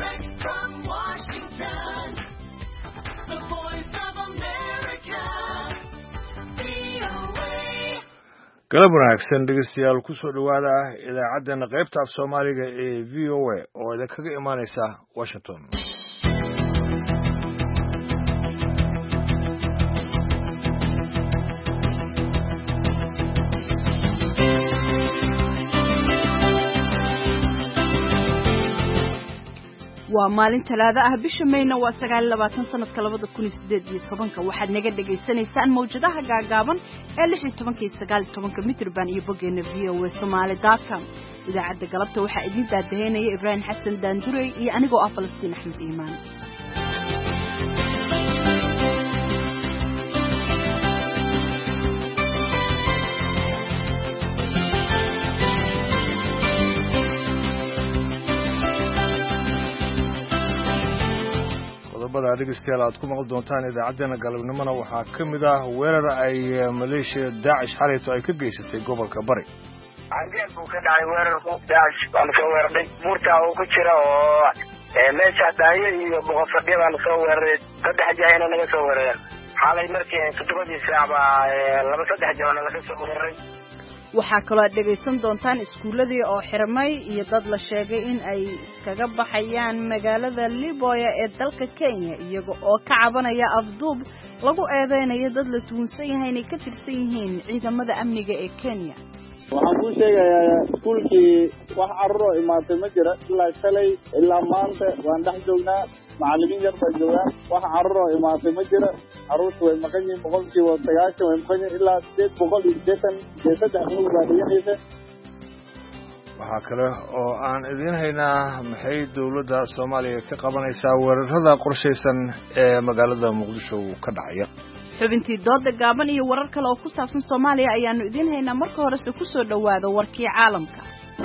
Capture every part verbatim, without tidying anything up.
Direct from Washington, the voice of America, V O A. galab wanaagsan dhegeystayaal ku soo dhawaada idaacaddeena qaybta af Soomaaliga ee V O A oo idinkaga imaanaysa Washington. waa maalin talaado ah bisha Mayna waa sagaal iyo labaatan sanadka labada kun iyo siddeed iyo tobanka waxaad naga dhageysanaysaan mawjadaha gaagaaban ee lix iyo tobanka iyo sagaal iyo tobanka mitirban iyo bogeena V O A Somali dot com idaacadda galabta waxaa idin daadaheynaya Ibrahim Xasan Daandurey iyo anigoo ah Falastiin Axmed Iimaan. qodobada dhegeystayaal aad ku maqli doontaan idaacaddeena galabnimona waxaa ka mid ah weerar ay maleeshiya Daacish xalayto ay ka geysatay gobolka Bari. Cageel buu ka dhacay weerarku Daacish baan soo weeraray buurta uu ku jira oo meesha daayo iyo boqortooyada baan soo weeraray saddex jeer naga soo weeraray xalay markii todobadii saac laba saddex jeer naga soo weeraray. waxaa kaloo aad dhegaysan doontaan iskuuladii oo xirmay iyo dad la sheegay in ay kaga baxayaan magaalada Liboya ee dalka Kenya iyaga oo ka cabanaya afduub lagu eedeynayo dad la tuhunsan yahay inay ka tirsan yihiin ciidamada amniga ee Kenya. waxaan ku sheegayaa iskuulkii wax carruur oo imaatay ma jira ilaa shalay ilaa maanta waan dhex joognaa macallimiin yar baa joogaan wax carruur oo imaatay ma jira carruurtu way maqan yihiin boqolkiiba sagaashan way maqan yihiin ilaa sideed boqol iyo siddeetan iyo saddex cunug baa dhiganaysa. waxaa kale oo aan idiin haynaa maxay dowladda Soomaaliya ka qabanaysaa weerarada qorshaysan ee magaalada Muqdisho ka dhacaya. xubintii dooda gaaban iyo warar kale oo ku saabsan Soomaaliya ayaanu idin haynaa marka horese ku soo dhawaada warkii caalamka.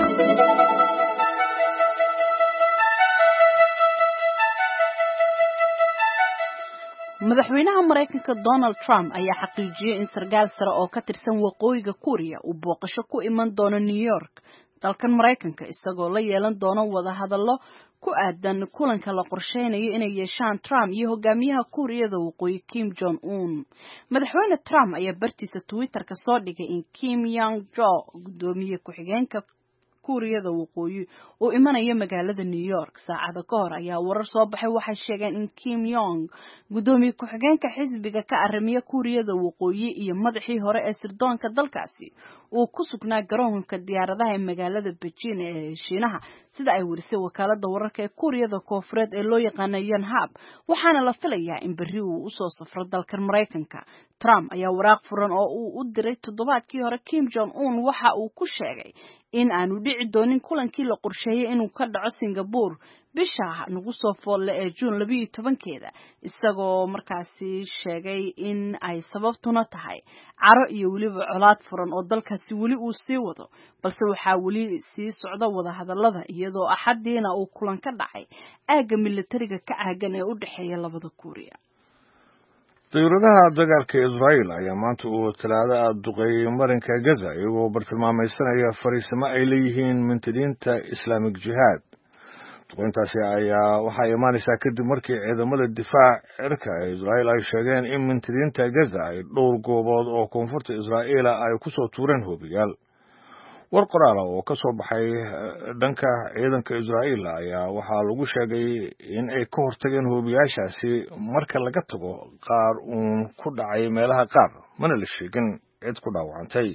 madaxweynaha Mareykanka Donald Trump ayaa xaqiijiyay in sargaal sare oo ka tirsan waqooyiga Kuuriya uu booqasho ku iman doono New York dalkan Mareykanka isagoo la yeelan doono wada hadallo ku aadan kulanka la qorsheynayo inay yeeshaan Trump iyo hogaamiyaha Kuuriyada waqooyi Kim Jong Un. madaxweyne Trump ayaa bartiisa Twitter ka soo dhigay in Kim Yong Jo gudoomiye ku-xigeenka Kuuriyada waqooyi oo imanaya magaalada New York saacada ka hor ayaa warar soo baxay waxay sheegeen in Kim Yong gudoomiye ku-xigeenka xisbiga ka arrimiya Kuuriyada waqooyi iyo madaxii hore ee sirdoonka dalkaasi uu ku sugnaa garoonka diyaaradaha ee magaalada Beijing ee Shiinaha sida ay warisay wakaalada wararka ee Kuuriyada Koonfureed ee loo yaqaan Yonhap waxaana la filayaa in berri uu u soo safro dalka Mareykanka. Trump ayaa waraaq furan oo uu u diray toddobaadkii hore Kim Jong Un waxa uu ku sheegay in aanu dhici doonin kulankii la qorsheeyay inuu ka dhaco Singapore bisha nagu soo foolle ee June laba iyo tobankeeda isagoo markaasi sheegay in ay sababtuna tahay caro iyo weliba colaad furan oo dalkaasi weli uu sii wado balse waxaa weli sii socda wada hadallada iyadoo axadiina uu kulan ka dhacay aagga militariga ka caagan ee u dhaxeeya labada Kuuriya. dowladaha dagaalka Israel ayaa maanta uu talaado duqeeyay marinka Gaza iyagoo bartilmaameedsanaya fariisimo ay leeyihiin mintidiinta Islamic Jihad. duqeyntaasi ayaa waxay imaanaysaa kadib markii ciidamada difaac cirka ee Israel ay sheegeen in mintidiinta Gaza ay dhowr goobood oo koonfurta Israel ay ku soo tuureen hoobiyaal. war qoraal oo ka soo baxay dhanka ciidanka Israel ayaa waxaa lagu sheegay in ay ka hortageen hoobiyaashaasi marka laga tago qaar uun ku dhacay meelaha qaar mana la sheegin cid ku dhaawacantay.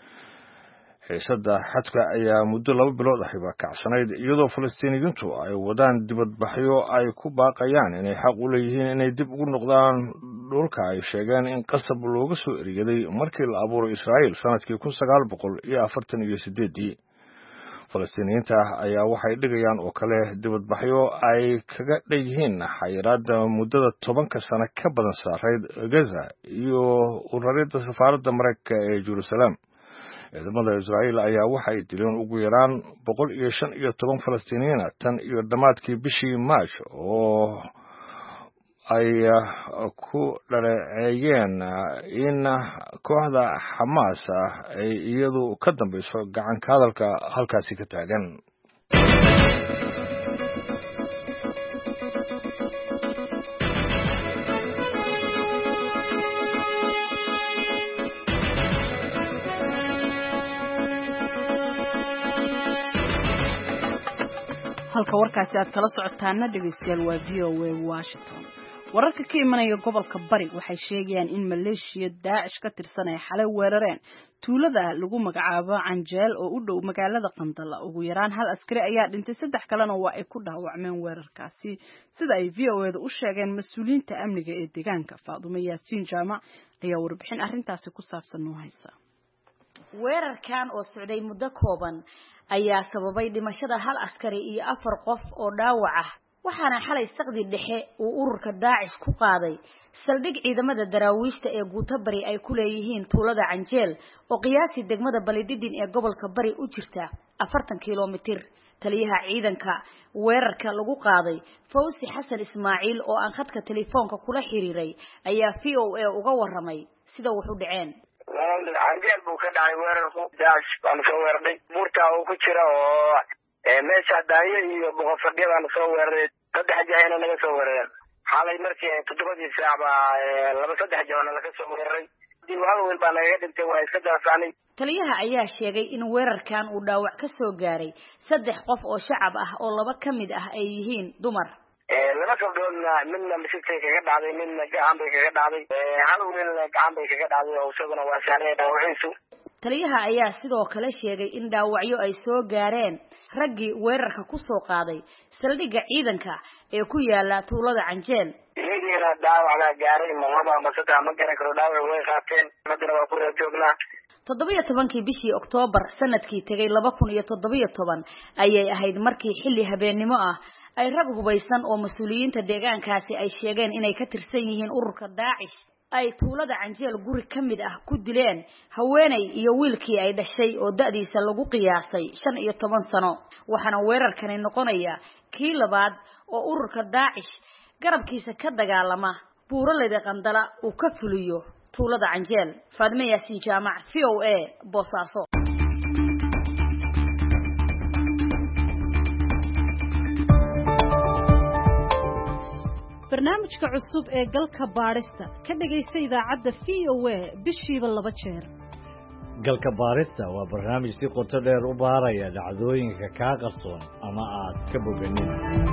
xiisada xadka ayaa muddo laba bilood ahiba kacsanayd iyadoo Falastiiniyiintu ay wadaan dibadbaxyo ay ku baaqayaan inay xaq u leeyihiin inay dib ugu noqdaan dhulka ay sheegeen in qasab looga soo eriyaday markii la abuuray Israel sanadkii kun sagaal boqol iyo afartan iyo siddeed. Falastiiniyiinta ayaa waxay dhigayaan oo kale dibadbaxyo ay kaga dhigeen xayiraadda muddada tobanka sano ka badan saareyd Gaza iyo ururada safaaradda Mareykanka ee Jerusalem. ciidamada Israel ayaa waxay dileen ugu yaraan boqol iyo shan iyo toban Falastiiniyiin tan iyo dhamaadkii bishii March oo ay ku dhaleeceeyeen in kooxda Hamas ay iyadu ka dambayso gacan ka hadalka halkaasi ka taagan. halka warkaasi aad kala socotaana dhegeystayaal waa V O A Washington. wararka ka imanaya gobolka bari waxay sheegayaan in maleeshiya daacish ka tirsan ay xalay weerareen tuulada lagu magacaabo Canjeel oo u dhow magaalada Qandala. ugu yaraan hal askari ayaa dhintay, saddex kalena waa ay ku dhaawacmeen weerarkaasi sida ay V O A da u sheegeen mas'uuliyiinta amniga ee deegaanka. Faadumo Yaasiin Jaamac ayaa warbixin arrintaasi ku saabsan noo haysa. weerarkan oo socday muddo kooban ayaa sababay dhimashada hal askari iyo afar qof oo dhaawac ah, waxaana xalay saqdi dhexe uu ururka daacish ku qaaday saldhig ciidamada daraawiishta ee guuta bari ay ku leeyihiin tuulada Canjeel oo qiyaasi degmada Balididin ee gobolka bari u jirta afartan kiiloomitir. taliyaha ciidanka weerarka lagu qaaday Fawzi Xasan Ismaaciil oo aan khadka telefoonka kula xiriiray ayaa V O A uga waramay sida wax u dhaceen. Canjeel buu ka dhacay weerarku daacish baan soo weeraray buurta oo ku jira oo meesha daayo iyo boqorfadhiya baan soo weeraray saddex jeer naga soo weerareen. xalay markii toddobadii saac baa laba saddex jeer naga soo weeraray diiwaan weyn baa naga dhintay waa iska daafaanay. taliyaha ayaa sheegay in weerarkan uu dhaawac ka soo gaaray saddex qof oo shacab ah oo laba ka mid ah ay yihiin dumar. laba gabdhoodna midna misigtay kaga dhacday midna gacan bay kaga dhacday hal wiilna gacan bay kaga dhacday oo isaguna waa saaray dhaawaciisu. taliyaha ayaa sidoo kale sheegay in dhaawacyo ay soo gaareen raggii weerarka ku soo qaaday saldhigga ciidanka ee ku yaala tuulada Canjeel. iyagina dhaawac la gaaray malaba ama saddex ma garan karo dhaawac way qaateen madana waa ku joognaa. toddoba iyo tobankii bishii Oktoobar sanadkii tagay laba kun iyo toddoba iyo toban ayay ahayd markii xilli habeenimo ah ay rag hubaysan oo mas'uuliyiinta deegaankaasi ay sheegeen inay ka tirsan yihiin ururka daacish ay tuulada Canjeel guri ka mid ah ku dileen haweenay iyo wiilkii ay dhashay oo da'diisa lagu qiyaasay shan iyo toban sano. waxaana weerarkani noqonaya kii labaad oo ururka daacish garabkiisa ka dagaalama buuraleyda Qandala uu ka fuliyo tuulada Canjeel. Faadumo Yaasiin Jaamac, V O A, Boosaaso. barnaamijka cusub ee galka baarista ka dhagaysta idaacadda V O A bishiiba laba jeer. galka baarista waa barnaamij si qoto dheer u baaraya dhacdooyinka kaa qarsoon ama aad ka boganin.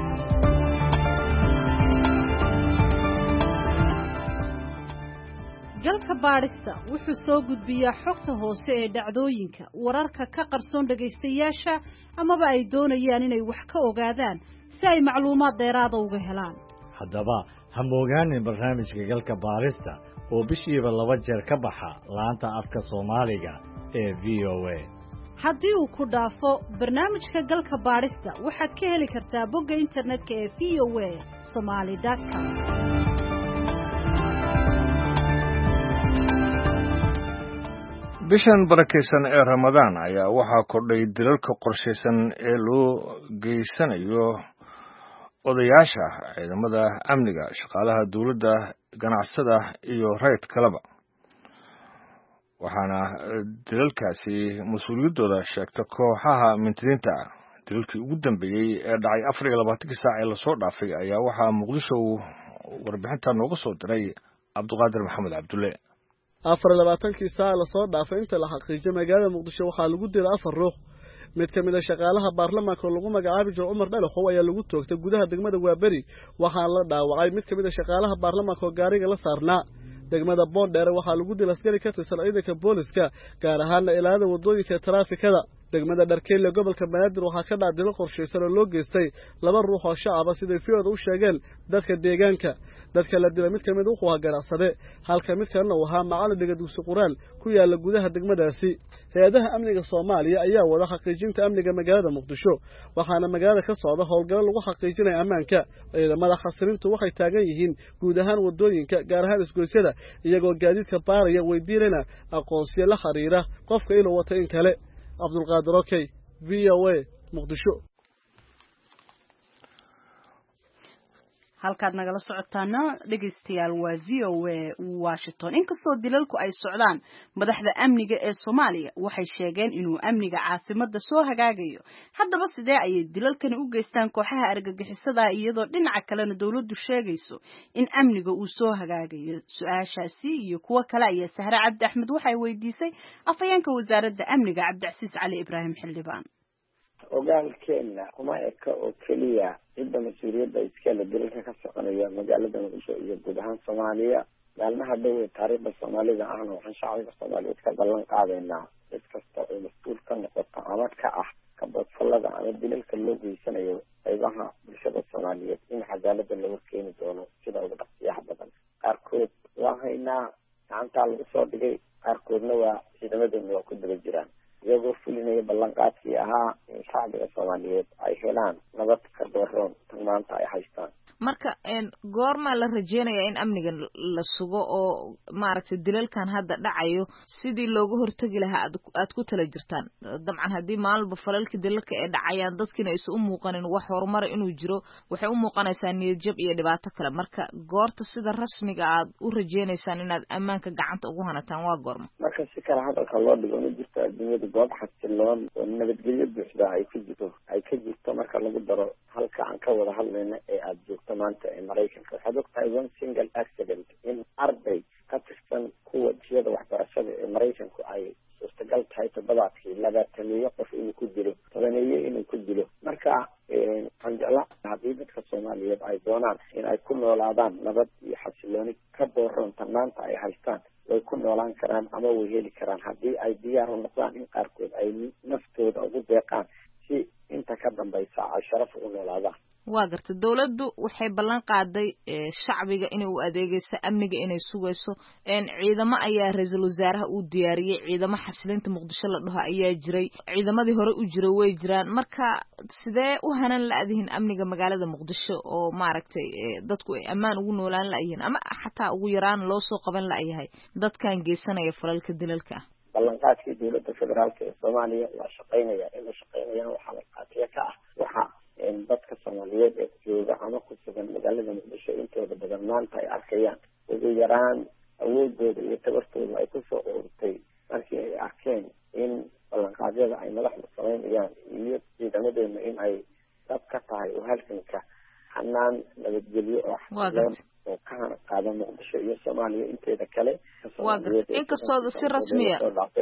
galka baarista wuxuu soo gudbiyaa xogta hoose ee dhacdooyinka wararka ka qarsoon dhagaystayaasha amaba ay doonayaan inay wax ka ogaadaan si ay macluumaad dheeraada uga helaan. haddaba ha moogaanin barnaamijka galka baarista oo bishiiba laba jeer ka baxa laanta afka Soomaaliga ee V O A. haddii uu ku dhaafo barnaamijka galka baarista waxaad ka heli kartaa bogga internetka ee V O A somali dot com. bishan barakeysan ee Ramadaan ayaa waxaa kordhay dilalka qorsheysan ee loo geysanayo odayaasha ciidamada amniga, shaqaalaha dawladda, ganacsada iyo rayd kalaba. waxaana dilalkaasi mas'uuliyadooda sheegta kooxaha mintidiinta. dilalkii ugu dambeeyay ee dhacay afar iyo labaatan saac ee lasoo dhaafay ayaa waxaa Muqdisho warbixinta nooga soo diray Cabduqaadir Maxamed Cabdulle. afar iyo labaatan saac lasoo dhaafay inta la xaqiijiyay magaalada Muqdisho waxaa lagu dilay afar ruux. mid ka mid ah shaqaalaha baarlamaanka oo lagu magacaabo Joe Umar Dhalaxow ayaa lagu toogtay gudaha degmada Waaberi, waxaana la dhaawacay mid ka mid ah shaqaalaha baarlamaanka oo gaariga la saarnaa. degmada Boondheer waxaa lagu dilay askari ka tirsan ciidanka booliska gaar ahaan ilaalada wadooyinka taraafikada. degmada Dharkeyle gobolka Banaadir waxaa ka dhacay dil qorsheysan oo loo geystay laba ruux oo shacab ah sida fiyood u sheegeen dadka deegaanka. dadka la dilay mid ka mid ah wuxuu ganacsade halka mid kalena uu ahaa macallin dhiga dugsi Quraan ku yaala gudaha degmadaasi. hay'adaha amniga Soomaaliya ayaa wada xaqiijinta amniga magaalada Muqdisho, waxaana magaalada ka socda howlgal lagu xaqiijinayo ammaanka. ciidamada xasilintu waxay taagan yihiin guud ahaan wadooyinka gaar ahaan isgoysyada iyagoo gaadiidka baaraya weydiinayna aqoonsiyo la xiriira qofka inuu wato in kale. Cabdulqaadir Okay, V O A, Muqdisho. halkaad nagala socotaana dhegeystayaal waa V O A Washington. inkastoo dilalku ay socdaan, madaxda amniga ee Soomaaliya waxay sheegeen inuu amniga caasimadda soo hagaagayo. haddaba sidee ayay dilalkani u geystaan kooxaha argagixisada iyadoo dhinaca kalena dawladdu sheegayso in amniga uu soo hagaagayo? su-aashaasi iyo kuwa kale ayaa Sahre Cabdi Axmed waxay weydiisay afhayeenka wasaaradda amniga Cabdicasiis Cali Ibraahim Xildhibaan. ogaalkeena kuma eka oo keliya cidda mas-uuliyadda iskale dilalka ka soconaya magaalada muqdisho iyo guud ahaan soomaaliya maalmaha dhow ee taariikhda soomaalida ahna waxaan shacbiga soomaaliyeed ka ballan qaadaynaa cid kasta oo mas-uul ka noqota ama ka ah kabadfalada ama dilalka loo geysanayo qaybaha bulshada soomaaliyeed in cadaalada lagu keeni doono sida ugu dhaqsiyaha badan. qaarkood waa haynaa gacantaa lagu soo dhigay, qaarkoodna waa ciidamadeena waa ku daba jiraan iyagoo fulinaya ballanqaadkii ahaa in shacbiga soomaaliyeed ay helaan nabad ka dooroon tan maanta ay haystaan. marka goormaa la rajeynayaa in amniga la sugo oo maaragtay dilalkan hadda dhacayo sidii looga hortagi lahaa aad ku tala jirtaan? dabcan haddii maalinba falalka dilalka ee dhacayaan dadkiina aysan u muuqanin wax horumara inuu jiro, waxay u muuqanaysaa niyadjab iyo dhibaato kale. marka goorta sida rasmiga aad u rajeynaysaan inaad ammaanka gacanta ugu hanataan waa goorma? marka si kale hadalka loo dhigo ma jirto adduunyada goob xasiloon oo nabadgelyo buuxda ay ku jirto ay ka jirto marka lagu daro halka aan ka wada hadlayna ee aada joogto maanta ee maraykanka. waxaad ogtahay one single accident in arday ka tirsan kuwa jiyada waxbarashada ee maraykanku ay suurtagal tahay toddobaadkii labaatameeyo qof inuu ku dilo, tobaneeyo inuu ku dilo. marka waxaan jeclaa haddii dadka soomaaliyeed ay doonaan in ay ku noolaadaan nabad iyo xasilooni ka dooronta maanta ay haystaan, way ku noolaan karaan ama way heli karaan haddii ay diyaar u noqdaan in qaarkood ay naftooda ugu deeqaan si inta ka dambaysa ay sharaf ugu noolaadaan. waa garta dawladdu waxay ballan qaaday shacbiga inay u adeegayso amniga inay sugayso ciidamo ayaa ra-iisul wasaaraha uu diyaariyey, ciidamo xasilinta muqdisho la dhaho ayaa jiray, ciidamadii hore u jira way jiraan. marka sidee u hanan la-dihin amniga magaalada muqdisho oo maaragtay dadku ay ammaan ugu noolaan la-yihiin ama xataa ugu yaraan loo soo qaban la-yahay dadkan geysanaya falalka dilalka ah? ballanqaadkii dawladda federaalka ee soomaaliya waa shaqaynaya in la shaqaynayaan waxaa markhaatiya ka ah waxa dadka soomaaliyeed ee jooga ama ku sugan magaalada muqdisho intooda badan maanta ay arkayaan. ugu yaraan awoodooda iyo tabartooda ay kusoo ururtay markii ay arkeen in ballanqaadyada ay madaxda samaynayaan iyo ciidamadeena in ay dab ka tahay oo halkanka hanaan nabadgelyo oo xasiloon oo ka hana qaada muqdisho iyo soomaaliya inteeda kale. inkastooda si rasmiya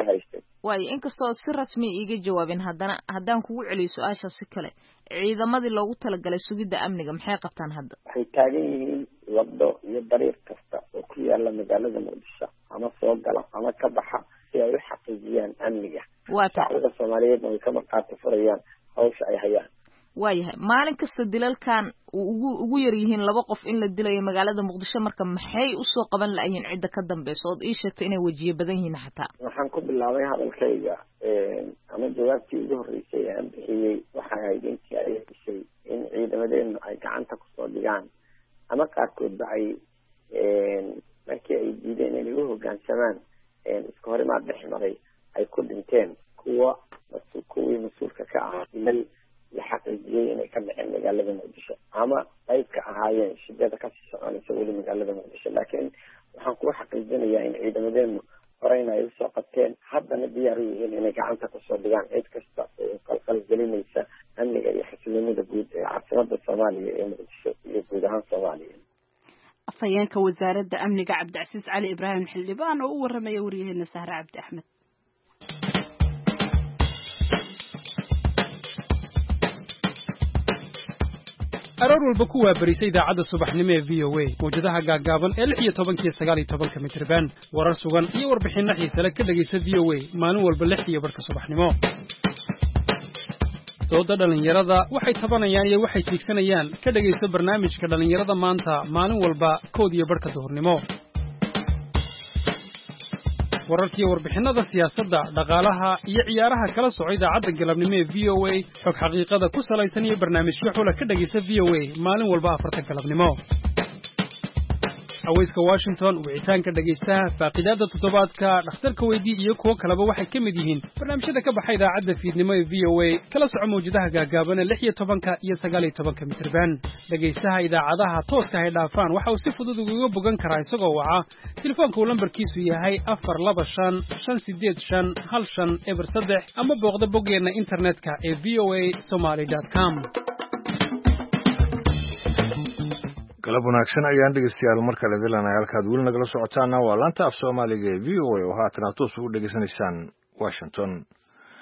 waayo inkastooda si rasmiya iiga jawaabin haddana haddaan kugu celiyo su-aasha si kale, ciidamadii loogu talagalay sugidda amniga maxay qabtaan hadda? waxay taagan yihiin wado iyo dariiq kasta oo ku yaala magaalada muqdisho ama soo gala ama ka baxa si ay u xaqiijiyaan amniga. shacbiga soomaaliyeedna way ka markhaati furayaan hawsha ay hayaan. waayahay maalin kasta dilalkan ugu ugu yar yihiin laba qof in la dilayo magaalada muqdisho, marka maxay usoo qaban la-yihiin cidda ka dambeysa ood ii sheegtay inay wajiye badan yihiin xataa? waxaan ku bilaabay hadalkayga ama jawaabtii ugu horreysay aan bixiyey waxay ahayd intii ay dishay in ciidamadeenu ay gacanta kusoo dhigaan ama qaarkoodba ay markii ay diideen inay u hoggaansamaan iska horimaad dhex maray ay ku dhinteen kuwa kuwii mas-uulka ka ahaa ilal la xaqiijiyey inay ka dhaceen magaalada muqdisho ama qayb ka ahaayeen shidada kasii soconaysa weli magaalada muqdisho. laakiin waxaan kuga xaqiijinayaa in ciidamadeenu horeyna ay usoo qabteen haddana diyaar u yihiin inay gacanta kusoo dhigaan cid kasta oo qalqal gelinaysa amniga iyo xasiloonida guud ee caasimada soomaaliya ee muqdisho iyo guud ahaan soomaaliya. afhayeenka wasaaradda amniga cabdicasiis cali ibraahim xildhibaan oo u waramaya waryaheena sahre cabdi axmed. aroor walba ku waabarisay idaacadda subaxnimo ee v o a mawjadaha gaaggaaban ee lix iyo tobankiyo sagaal iyo tobanka mitirban warar sugan iyo warbixinno xiisale ka dhegaysa v o a maalin walba lix iyo barka subaxnimo. dooda dhallinyarada waxay tabanayaan iyo waxay tiigsanayaan ka dhegaysa barnaamijka dhallinyarada maanta maalin walba kood iyo barka duhurnimo. wararkiiyo warbixinada siyaasadda, dhaqaalaha iyo ciyaaraha kala soco idaacadda galabnimo ee v o a xog xaqiiqada ku salaysan iyo barnaamijyo xula ka dhegaysa v o a maalin walba afarta galabnimo. haweyska Washington, wicitaanka dhagaystaha, faaqidaada toddobaadka, dhakhtarka weydii iyo kuwo kaleba waxay ka mid yihiin barnaamijyada ka baxay idaacadda fiidnimo ee v o a kala soco mawjadaha gaagaaban ee lix iyo tobanka iyo sagaal iyo tobanka mitirban. dhagaystaha idaacadaha tooska hay dhaafaan waxa uu si fudud uga bogan karaa isagoo waca telefoonka uu lambarkiisu yahay afar laba shan shan sideed shan hal shan eber saddex ama booqda boggeena internetka ee v o a somali dot com. galab wanaagsan ayaan dhegeystayaal mar kale dilanay halkaad weli nagala socotaana waa laanta af soomaaliga ee v o a oo haatan aad toos ugu dhegeysanaysaan washington.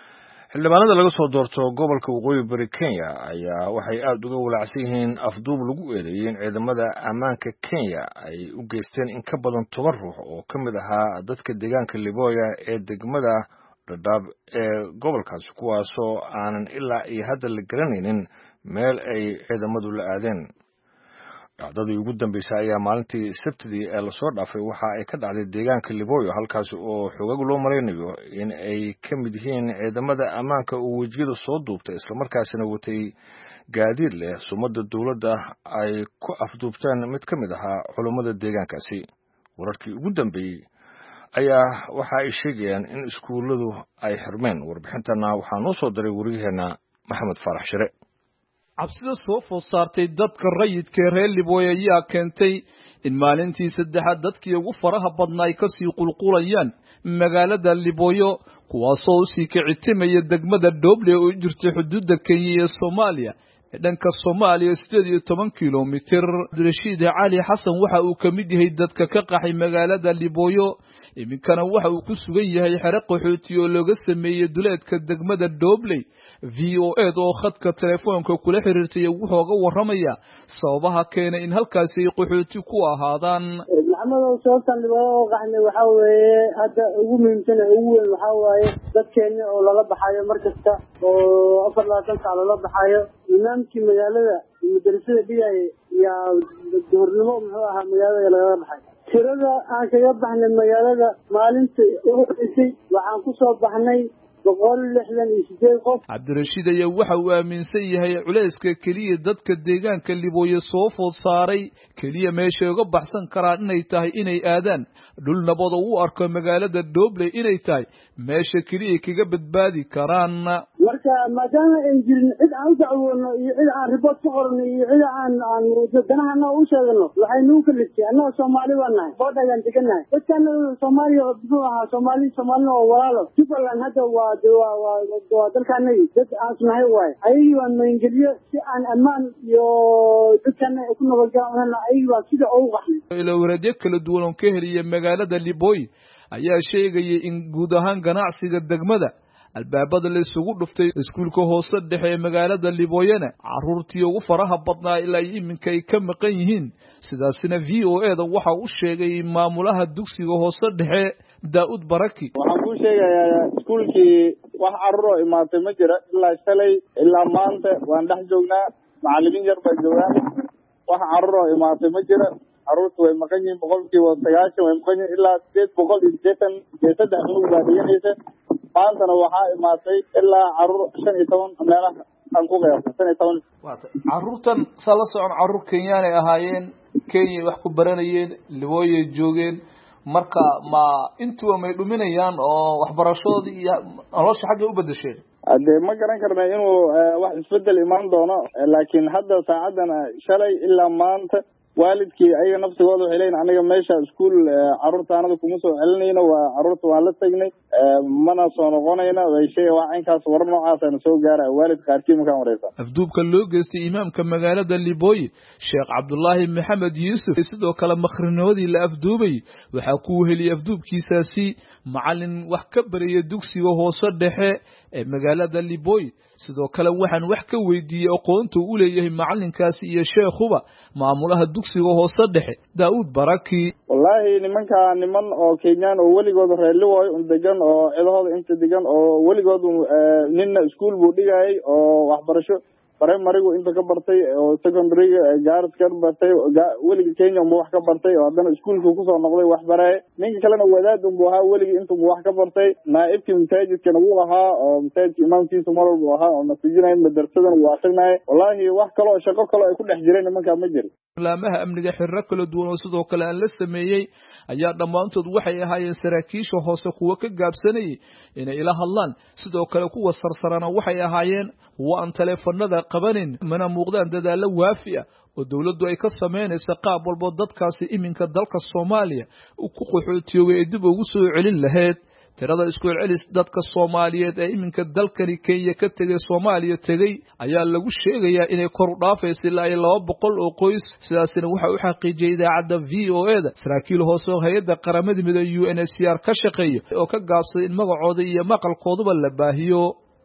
xildhibaanada laga soo doorto gobolka waqooyi bari Kenya ayaa waxay aad uga walaacsan yihiin afduub lagu eedeeyay in ciidamada ammaanka Kenya ay u geysteen in ka badan toban ruux oo ka mid ahaa dadka deegaanka Liboya ee degmada Dadaab ee gobolkaas kuwaasoo aanan ilaa iyo hadda la garanaynin meel ay ciidamadu la aadeen. dhacdadii ugu dambeysay ayaa maalintii Sabtidii ee la soo dhaafay waxa ay ka dhacday deegaanka Liboya halkaas oo xoogag loo mareynayo in ay ka mid yihiin ciidamada ammaanka oo wajiyada soo duubtay isla markaasina watay gaadiid leh sumadda dawladda ay ku afduubteen mid ka mid ahaa culimada deegaankaasi. wararkii ugu dambeeyay ayaa waxa ay sheegayaan in iskuuladu ay xirmeen. warbixintana waxaa noo soo diray wariyaheena Maxamed Faarax Shire. cabsida soo food saartay dadka rayidka ee reer Liboya ayaa keentay in maalintii saddexaad dadkii ugu faraha badnaa ay kasii qulqulayaan magaalada Liboya kuwaasoo usii kicitimaya degmada Doble oo jirta xuduudda Kenya iyo Soomaaliya ee dhanka Soomaaliya sideed iyo toban kiiloomitir. Rashid Cali Xasan waxa uu ka mid yahay dadka ka qaxay magaalada Liboya iminkana waxa uu ku sugan yahay xero qaxooti oo looga sameeyay duleedka degmada Doble. V O A oo khadka telefoonka kula xiriirtay wuxuu uga waramaya sababaha keenay in halkaas ay qaxooti ku ahaadaan. maxamed sababtan Liboya oo qaxnay waxa weeye hadda ugu muhiimsan ugu weyn waxa waaye dadkeena oo laga baxayo markasta oo afar iyo labaatan saac laga baxayo nidaamkii magaalada madrasada dhigay iyo dowladnimo muxuu ahaa magaalada laga baxay. tirada aan kaga baxnay magaalada maalintii ugu horeysay waxaan ku soo baxnay boqol lixdan iyo sideed qof. Cabdirashiid ayaa waxa uu aaminsan yahay culayska kaliya dadka deegaanka Liboya soo food saaray kaliya meesha uga baxsan karaan inay tahay inay aadaan dhul nabad oo u arko magaalada Doble inay tahay meesha kaliya kaga badbaadi karaan. marka maadaama ay jirin cid aan u dacwoono iyo cid aan report ku qorno iyo cid aan aan danahana u sheegno waxay noo kalitay annaga Soomaali baan nahay boodhagan deganahay dadkan Soomaaliya wuxuu ahaa Soomaali Soomaalina oo walaalo Jubaland hadda waa waa dalkaanay dad aan nahay waay ayagii waan maangeliyo si aan ammaan iyo dadkan ku nabadgalno ayagii waa sida ugu qaxnay. ilo wareedyo kala duwan oo ka heliyay magaalada Liboya ayaa sheegay in guud ahaan ganacsiga degmada albaabada la isugu dhuftay iskuulka hoose dhexe ee magaalada Liboyana caruurtii ugu faraha badnaa ilaa iminka ay ka maqan yihiin. sidaasina V O A da waxa uu sheegay maamulaha dugsiga hoose dhexe Daud Baraki. waxaan ku sheegayaa iskuulkii wax carruur imaatay ma jira ilaa shalay ilaa maanta waan dhex joognaa macallimiin yar baa joogaan wax carruur imaatay ma jira. carruurtu way maqan yihiin boqolkiiba sagaashan way maqan yihiin ilaa sideed boqol iyo siddeetan iyo saddex nuug baa dhiganaysa. maantana waxaa imaatay ilaa carruur shan iyo toban meelaha aan ku qeybsan shan iyo toban. carruurtan saa la socon carruur Kenyaan ay ahaayeen Kenya wax ku baranayeen Liboya joogeen marka ma intuba may dhuminayaan oo waxbarashadoodii iyo nolosha xagga u bedesheen. hadee ma garan karna inuu wax isbedel imaan doono laakiin hadda saacadan shalay ilaa maanta waalidkii ayaga nafsigooda waxay leeyihiin aniga meesha iskuul carruurtaanada kuma soo celinayno waa carruurta waan la tagnay mana soo noqonayna way sheegay waa inkaas warar noocaas aan soo gaaray waalid qaarkii markaan wareysa. afduubka loo geystay imaamka magaalada Liboya Sheekh Cabdullaahi Maxamed Yuusuf sidoo kale makhrinoodii la afduubay waxa ku heliyay afduubkiisaasi macallin wax ka baraya dugsiga hoose dhexe ee magaalada Liboya. sidoo kale waxaan wax ka weydiiyay aqoonta uu leeyahay macallinkaasi iyo sheekhuba maamulaha dugsiga hoose dhexe Daud Baraki. wallahi nimanka niman oo Kenyaan oo weligood reer Liboya un degan oo cidahooda inta degan oo weligood ninna iskuul buu dhigay oo waxbarasho primary inta ka bartay oo secondary gaars ka bartay weliga Kenya uu wax ka bartay oo haddana iskuulka ku soo noqday wax baray. ninka kalena wadaad uu ahaa weliga inta uu wax ka bartay naa'ibkii masaajidkana uu ahaa oo masaajidka imaamkiisa mar walba ahaa oo nasiijinay madrasadan uu aqrinay. wallahi wax kale oo shaqo kale ay ku dhex jireen nimanka ma jiro. laamaha amniga xirro kala duwan oo sidoo kale aan la sameeyay ayaa dhammaantood waxay ahaayeen saraakiisha hoose kuwa ka gaabsanayay inay ila hadlaan sidoo kale kuwa sarsarana waxay ahaayeen kuwa aan taleefanada qabanin mana muuqdaan dadaalo waafi ah oo dawladdu ay ka sameynayso qaab walba dadkaasi iminka dalka Soomaaliya ku qaxootiyay dib ugu soo celin lahayd. tirada isku celis dadka Soomaaliyeed ee iminka dalkani Kenya ka tagay Soomaaliya tagay ayaa lagu sheegayaa inay kor u dhaafayso ilaa laba boqol oo qoys. sidaasina waxa uu xaqiijiyay idaacadda V O A da saraakiil hoose oo hay'adda qaramada midoobay U N H C R ka shaqeeya oo ka gaabsaday in magacooda iyo maqalkooduba la baahiyo.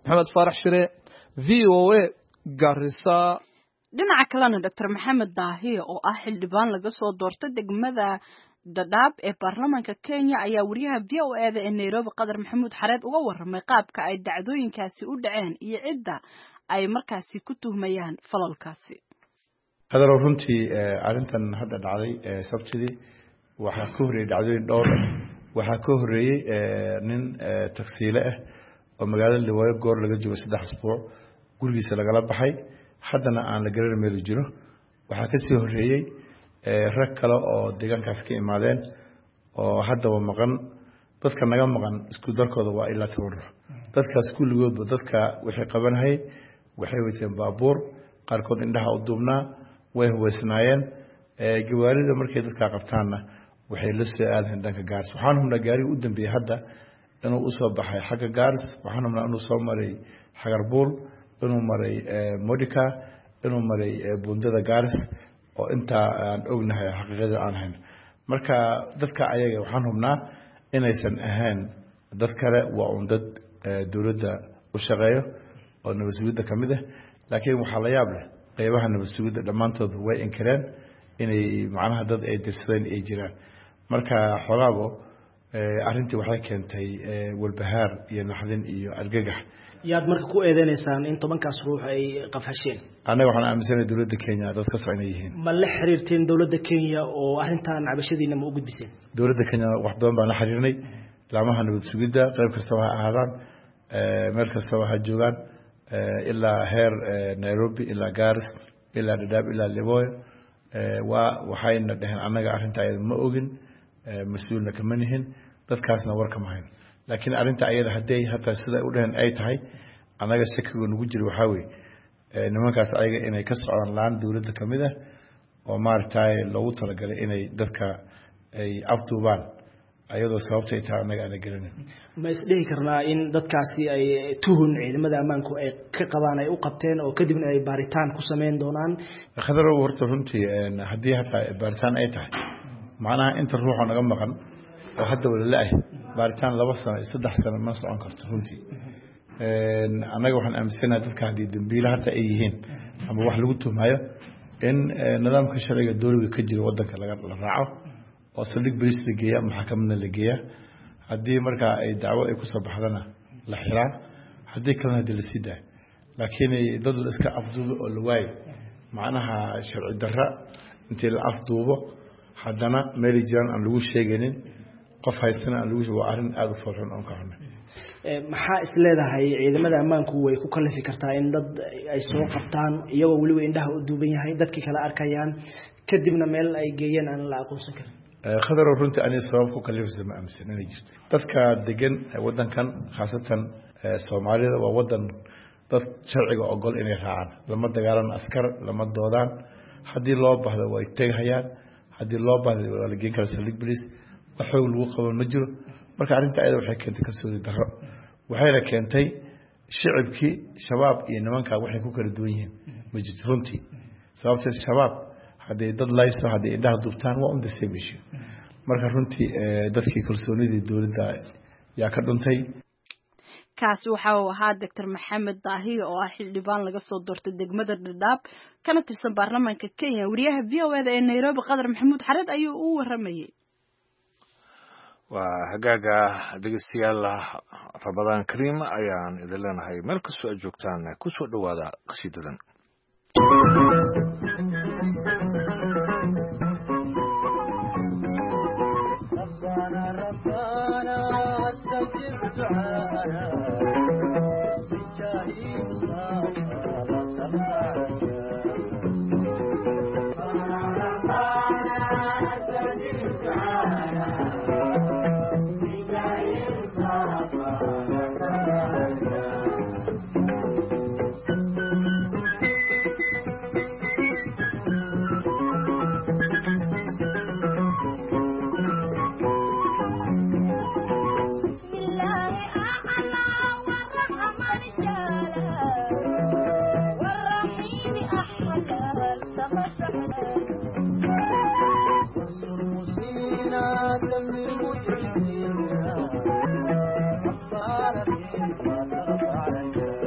maxamed faarax shire v o a Garissa. dhinaca kalena doctor maxamed daahiye oo ah xildhibaan laga soo doortay degmada Dadaab ee baarlamaanka Kenya ayaa wariyaha V O A da ee Nairobi Qadar Maxamuud Xareed uga warramay qaabka ay dacdooyinkaasi u dhaceen iyo cidda ay markaasi ku tuhmayaan falalkaasi. Qadar runtii arintan hadda dhacday sabtidii waxaa ka horeeyay dacdooyin dhowr ah waxaa ka horeeyay nin taksiile ah oo magaalada Liwayo goor laga joogo saddex isbuuc gurigiisa lagala baxay haddana aan la garan meel jiro waxaa ka sii horeeyay rag kale oo deegaankaas ka imaadeen oo haddaba maqan dadka naga maqan isku darkooda waa ilaa toban ruux dadkaas kulligoodba dadka waxay qabanayay waxay wateen baabuur qaarkood indhaha u duubnaa way hubaysnaayeen gawaarida markay dadka qabtaanna waxay la soo aadeen dhanka Gaaris waxaan hubnaa gaariga u dambeeyay hadda inuu u soo baxay xagga Gaaris waxaan hubnaa inuu soo maray Xagarbuul inuu maray Modika inuu maray buundada Gaaris oo inta aan ognahay xaqiiqada aan hayn marka dadka ayaga waxaan hubnaa inaysan ahayn dad kale waa un dad dawladda u shaqeeyo oo nabadgelyada kamid ah laakiin waxa la yaab leh qaybaha nabadgelyada dhamaantood way inkareen inay macnaha dad ay dirsadeen ay jiraan marka xolaabo arintii waxay keentay walbahaar iyo naxdin iyo argagax yaad marka ku eedeynaysan in tobankaas ruux ay qafasheen anaga waxaan aaminsanahay dawladda Kenya dad ka socon yihiin ma la xiriirteen dawladda Kenya oo arintan cabashadiina ma u gudbiseen dawladda Kenya wax badan baan la xiriirnay laamaha nabad sugidda qayb kasta waa ahaadaan meel kasta waa joogaan ilaa heer Nairobi ilaa Gaaris ilaa Dadaab ilaa Liwayo waa waxayna dhahan anaga arinta ay ma ogin mas'uulna kama nihin dadkaasna war kama hayn laakiin arinta ayada haday hatta sida u dhahan ay tahay anaga shakiga nagu jiro waxa weey nimankaas ayaga inay ka socdaan laan dawladda kamid ah oo maartay loogu talagalay inay dadka ay afduubaan ayadoo sababtay tahay anaga aan garanay ma isdhihi karnaa in dadkaasi ay tuhun ciidamada ammaanku ay ka qabaan ay u qabteen oo kadibna ay baaritaan ku sameyn doonaan khadaro horta runtii hadii hatta baaritaan ay tahay macnaha inta ruux naga maqan oo hadda wala laahay baaritaan laba sano saddex sano ma socon karto runtii een anaga waxaan aaminsanahay dadka hadii dambiile hata ay yihiin ama wax lagu tuhmayo in nidaamka sharciga dawladda ka jira wadanka laga raaco oo saldhig booliis la geeyo maxkamadna la geeyo hadii marka ay dacwo ay ku soo baxdana la xiraa hadii kalena dil sidaa laakiin dad la iska afduubo oo la waay macnaha sharci darra intii la afduubo haddana meel jiraan aan lagu sheegaynin qof haystana aan lagu sheego arin aad u foolxun oo ka xunay ee maxaa is leedahay ciidamada ammaanku way ku kalifi kartaa in dad ay soo qabtaan iyagoo waliba indhaha u duuban yahay dadkii kala arkayaan kadibna meel ay geeyeen aan la aqoonsan karin khadar runtii ani sabab ku kalifaysa ma aaminsan inay jirto dadka degan wadankan khaasatan Soomaalida waa wadan dad sharciga ogol inay raacaan lama dagaalan askar lama doodaan hadii loo baahdo way tagayaan hadii loo baahdo waa la geyn karaa saldhig booliis wax xoog lagu qaban ma jiro marka arinta ayada waxay keentay kalsooni darro waxayna keentay shacabkii shabaab iyo nimanka waxay ku kala duwan yihiin ma jirto runtii sababta shabaab hadii dad layso hadii indhaha dubtaan waa unda sameeyay marka runtii dadkii kalsoonidii dawladda yaa ka dhuntay kaasi waxa uu ahaa Doctor Maxamed Daahiye oo ah xildhibaan laga soo doortay degmada Dadaab kana tirsan baarlamaanka Kenya wariyaha V O A da ee Nairobi Qadar Maxamuud Xareed ayuu u waramayay waa hagaaga dhegeystayaal Ramadaan Kariim ayaan idin leenahay meel kastoo aad joogtaan ku soo dhawaada qasiidadan Thank you.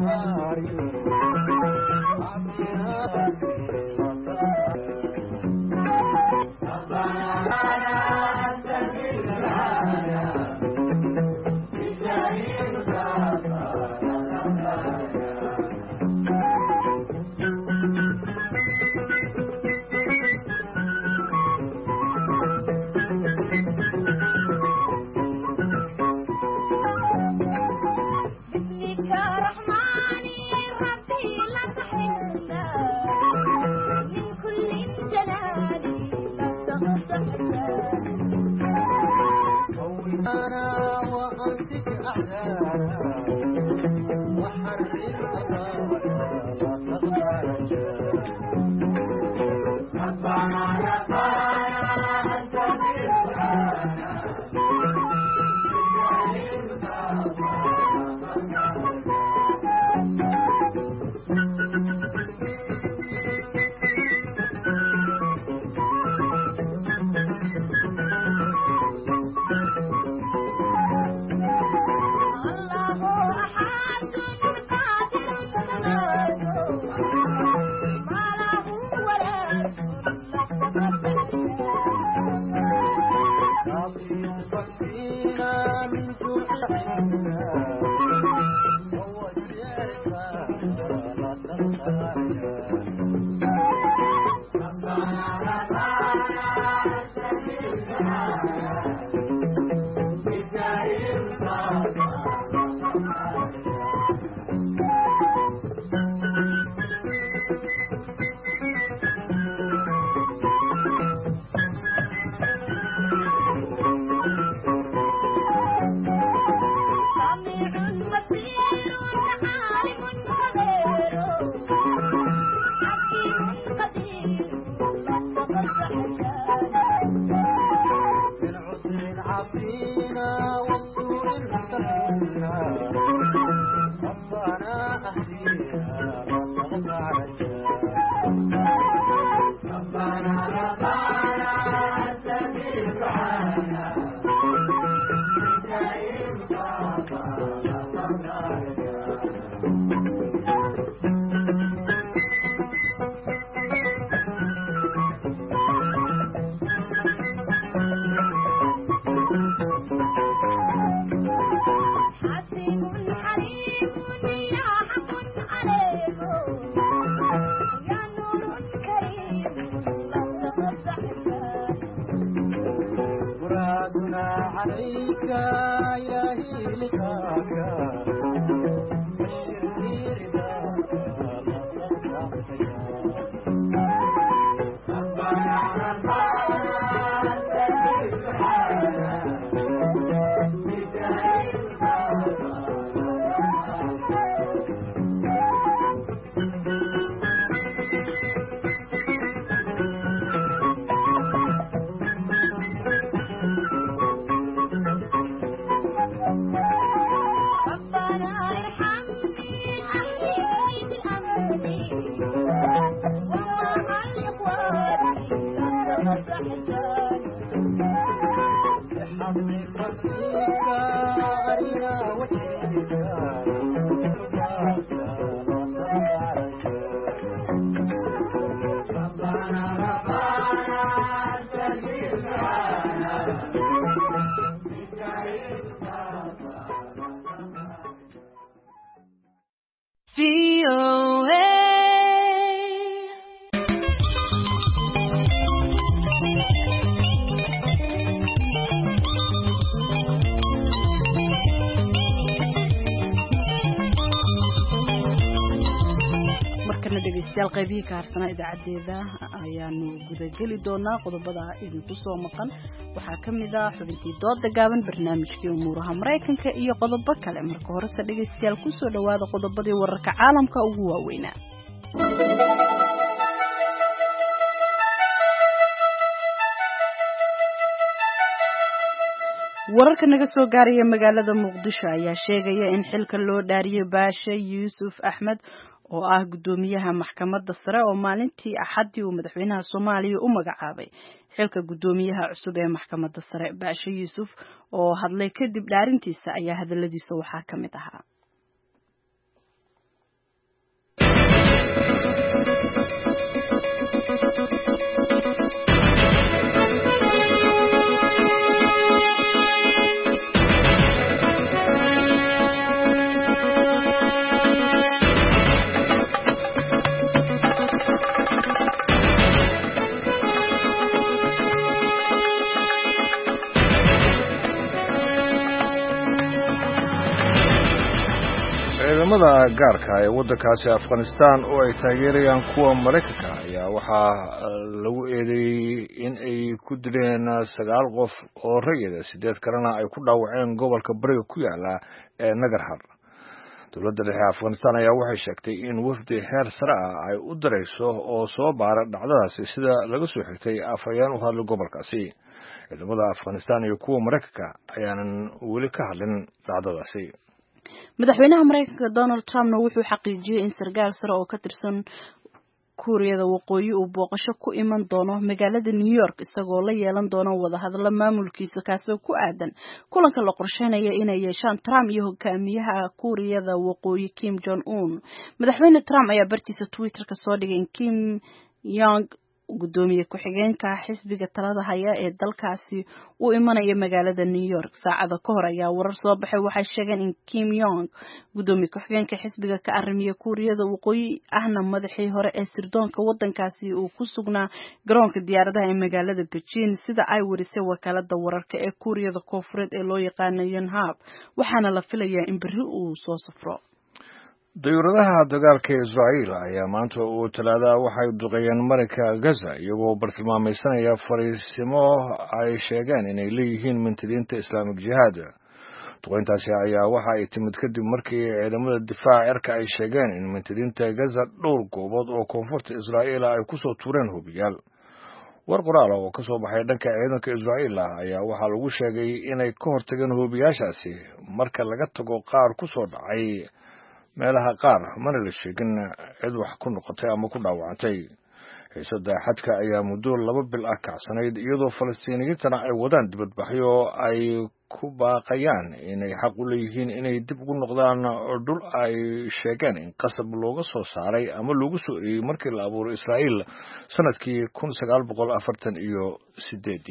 qaybihii ka harsanaa idaacadeeda ayaanu gudageli doonaa qodobada idinku soo maqan waxaa ka mid ah xubintii dooda gaaban barnaamijkii umuuraha maraykanka iyo qodobo kale marka horese dhegaystayaal ku soo dhawaada qodobadii wararka caalamka ugu waaweynaa wararka naga soo gaaraya magaalada muqdisho ayaa sheegaya in xilka loo dhaariyay baashe yuusuf axmed oo ah gudoomiyaha maxkamadda sare oo maalintii axadii uu madaxweynaha Soomaaliya u magacaabay xilka gudoomiyaha cusub ee maxkamadda sare baashe yuusuf oo hadlay kadib dhaarintiisa ayaa hadaladiisa waxaa ka mid ahaa ciidamada gaarka ee waddankaasi afghanistan oo ay taageerayaan kuwa maraykanka ayaa waxaa lagu eedeeyey in ay ku dileen sagaal qof oo rayida sideed kalena ay ku dhaawaceen gobolka bariga ku yaala ee nagarhar dowladda dhexe afghanistan ayaa waxay sheegtay in wafdi heer sare ah ay u dirayso oo soo baara dhacdadaasi sida laga soo xigtay afhayeen u hadlay gobolkaasi ciidamada afghanistan iyo kuwa maraykanka ayaanan weli ka hadlin dhacdadaasi madaxweynaha maraykanka Donald Trumpna wuxuu xaqiijiyay in sargaal sare oo ka tirsan Kuuriyada Waqooyi uu booqasho ku iman doono magaalada New York isagoo la yeelan doono wadahadal maamulkiisa kaasoo ku aadan kulanka la qorsheynayo inay yeeshaan Trump iyo hogaamiyaha Kuuriyada Waqooyi Kim Jong Un madaxweyne Trump ayaa bartiisa Twitter ka soo dhigay in Kim Jong gudoomiye ku-xigeenka xisbiga talada haya ee dalkaasi uu imanayo magaalada New York saacada ka hor ayaa warar soo baxay waxay sheegeen in Kim Jong gudoomiye ku-xigeenka xisbiga ka arrimiya Kuuriyada Waqooyi ahna madaxii hore ee sirdoonka wadankaasi uu ku sugnaa garoonka diyaaradaha ee magaalada Beijing sida ay warisay wakaalada wararka ee Kuuriyada Koonfureed ee loo yaqaan Yonhap waxaana la filayaa in berri uu soo safro dayuuradaha dagaalka ee Israa'iil ayaa maanta oo talaada waxay duqeeyeen marinka Gaza iyagoo bartilmaameedsanaya fariisimo ay sheegeen inay leeyihiin mintidiinta Islaamic Jihad duqeyntaasi ayaa waxa ay timid kadib markii ciidamada difaaca cirka ay sheegeen in mintidiinta Gaza dhowr goobood oo koonfurta Israa'iil ay ku soo tuureen hubiyaal war qoraal oo ka soo baxay dhanka ciidanka Israa'iil ayaa waxa lagu sheegay inay ka hortageen hubiyaashaasi marka laga tago qaar ku soo dhacay meelaha qaar mana la sheegin cid wax ku noqotay ama ku dhaawacantay xiisada xadka ayaa muddo laba bil ah kacsanayd iyadoo Falastiiniyiintana ay wadaan dibadbaxyo ay ku baaqayaan inay xaq u leeyihiin inay dib ugu noqdaan dhul ay sheegeen in qasab looga soo saaray ama loogu soo eeyay markii la abuuray Israa'iil sanadkii kun sagaal boqol afartan iyo sideed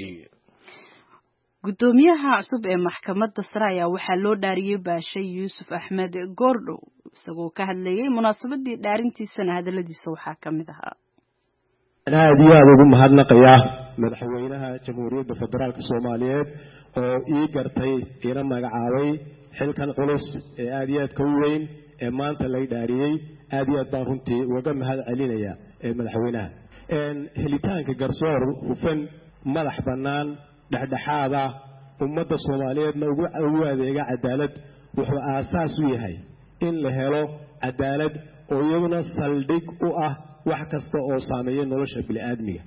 gudoomiyaha cusub ee maxkamadda sare ayaa waxaa loo dhaariyay baashay Yuusuf Axmed Goordhow isagoo ka hadlayay munaasabadii dhaarintiisana hadaladiisa waxaa ka mid ahaa aad iyo aad ugu mahadnaqayaa madaxweynaha jamhuuriyadda federaalka Soomaaliyeed oo ii gartay ina magacaabay xilkan culus ee aad iyo aad ka weyn ee maanta la dhaariyay aad iyo aad baan runtii uga mahad celinayaa ee madaxweynaha een helitaanka garsoor hufan madax bannaan dhexdhexaada ummadda Soomaaliyeedna ugu adeega cadaalad wuxuu aasaas u yahay in la helo cadaalad oo iyaduna saldhig u ah wax kasta oo saameeya nolosha bini'aadmiga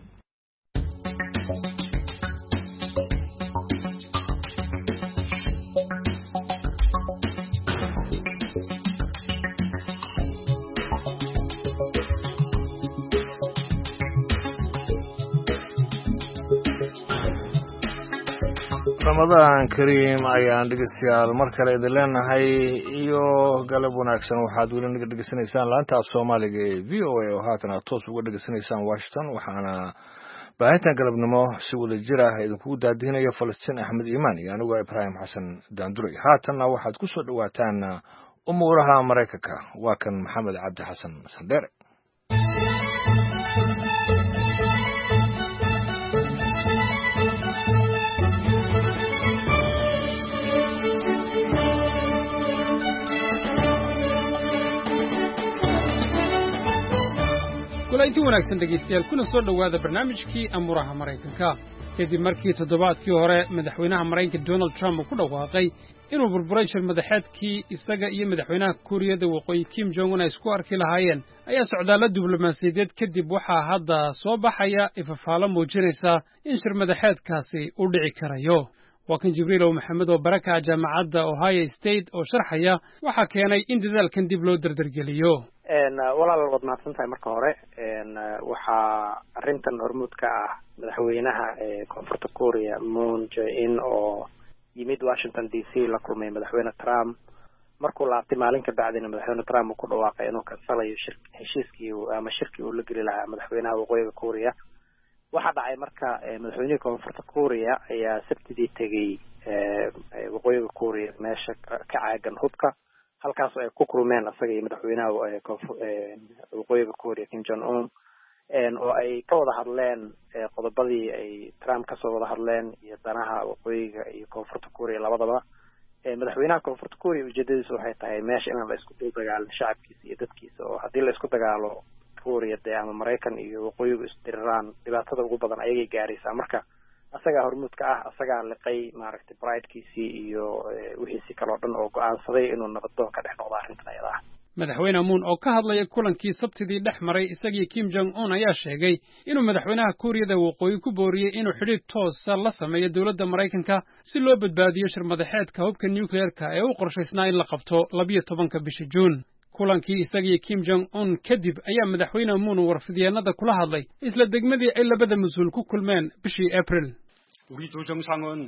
Ramadan Kareem ayaan dhegeystayaal mar kale idin leenahay iyo galab wanaagsan waxaad weli naga dhegeysanaysaan laanta Soomaaliga ee V O A oo haatan aad toos uga dhegeysanaysaan Washington waxaana baahintan galabnimo si wada jir ah idinku daadinaya Falastiin Axmed Iimaan iyo anigu Ibrahim Xasan Daanduray haatanna waxaad ku soo dhawaataan umuuraha Mareykanka waa kan Maxamed Cabdi Xasan Sandere kulanti wanaagsan dhegeystayaal kuna soo dhawaada barnaamijkii amuraha Mareykanka kadib markii toddobaadkii hore madaxweynaha Mareykanka Donald Trump uu ku dhawaaqay inuu burburay shir madaxeedkii isaga iyo madaxweynaha Kuuriyada Waqooyi Kim Jong Un ay isku arki lahaayeen ayaa socdaal diblomaasiyadeed kadib waxaa hadda soo baxaya ifafaalo muujinaysa in shir madaxeedkaasi uu dhici karayo waa kan Jibriil Maxamed oo baraka jaamacadda Ohio State oo sharxaya waxa keenay in dadaalkan dib loo dardargeliyo een walaal wad maadsantahay marka hore een waxa arintan hormuud ka ah madaxweynaha ee koonfurta Korea Moon Jae-in oo yimid Washington D C la kulmay madaxweyne Trump markuu laabtay maalin ka bacdina madaxweyne Trump uu ku dhawaaqay inuu kansalayo heshiiskii ama shirkii uu la gali lahaa madaxweynaha waqooyiga Korea waxa dhacay marka madaxweynaha koonfurta Korea ayaa sabtidii tagay ee waqooyiga Korea meesha ka caagan hubka halkaas ay ku kulmeen asaga iyo madaxweynaha waqooyiga Korea Kim Jong Un een oo ay ka wada hadleen qodobadii ay Trump ka soo wada hadleen iyo danaha waqooyiga iyo koonfurta Korea labadaba madaxweynaha koonfurta kuuriya ujeedadiisu waxay tahay meesha inaan la isku dul dagaalin shacabkiisa iyo dadkiisa oo haddii la isku dagaalo kuuriya dee ama maraykan iyo waqooyigu isdiriraan dhibaatada ugu badan ayagay gaaraysaa marka asagaa hormuudka ah asagaa liqay maaragtay bridekiisii iyo wixiisii kaloo dhan oo go-aansaday inuu nabaddoon ka dhex noqdo arrintan ayada ah madaxweyne Moon oo ka hadlaya kulankii sabtidii dhex maray isagii Kim Jong Un ayaa sheegay inuu madaxweynaha Kuuriyada Waqooyi ku booriyay inuu xidhiidh toos ah la sameeyo dawladda Mareykanka si loo badbaadiyo shirmadaxeedka hubka nuclear-ka ee uu qorshaysnaa in la qabto labiyo tobanka bisha Juun kulankii isagii Kim Jong Un kadib ayaa madaxweyne Moon warfidyeennada kula hadlay isla degmadii ay labada mas'uul ku kulmeen bishii April 우리 두 정상은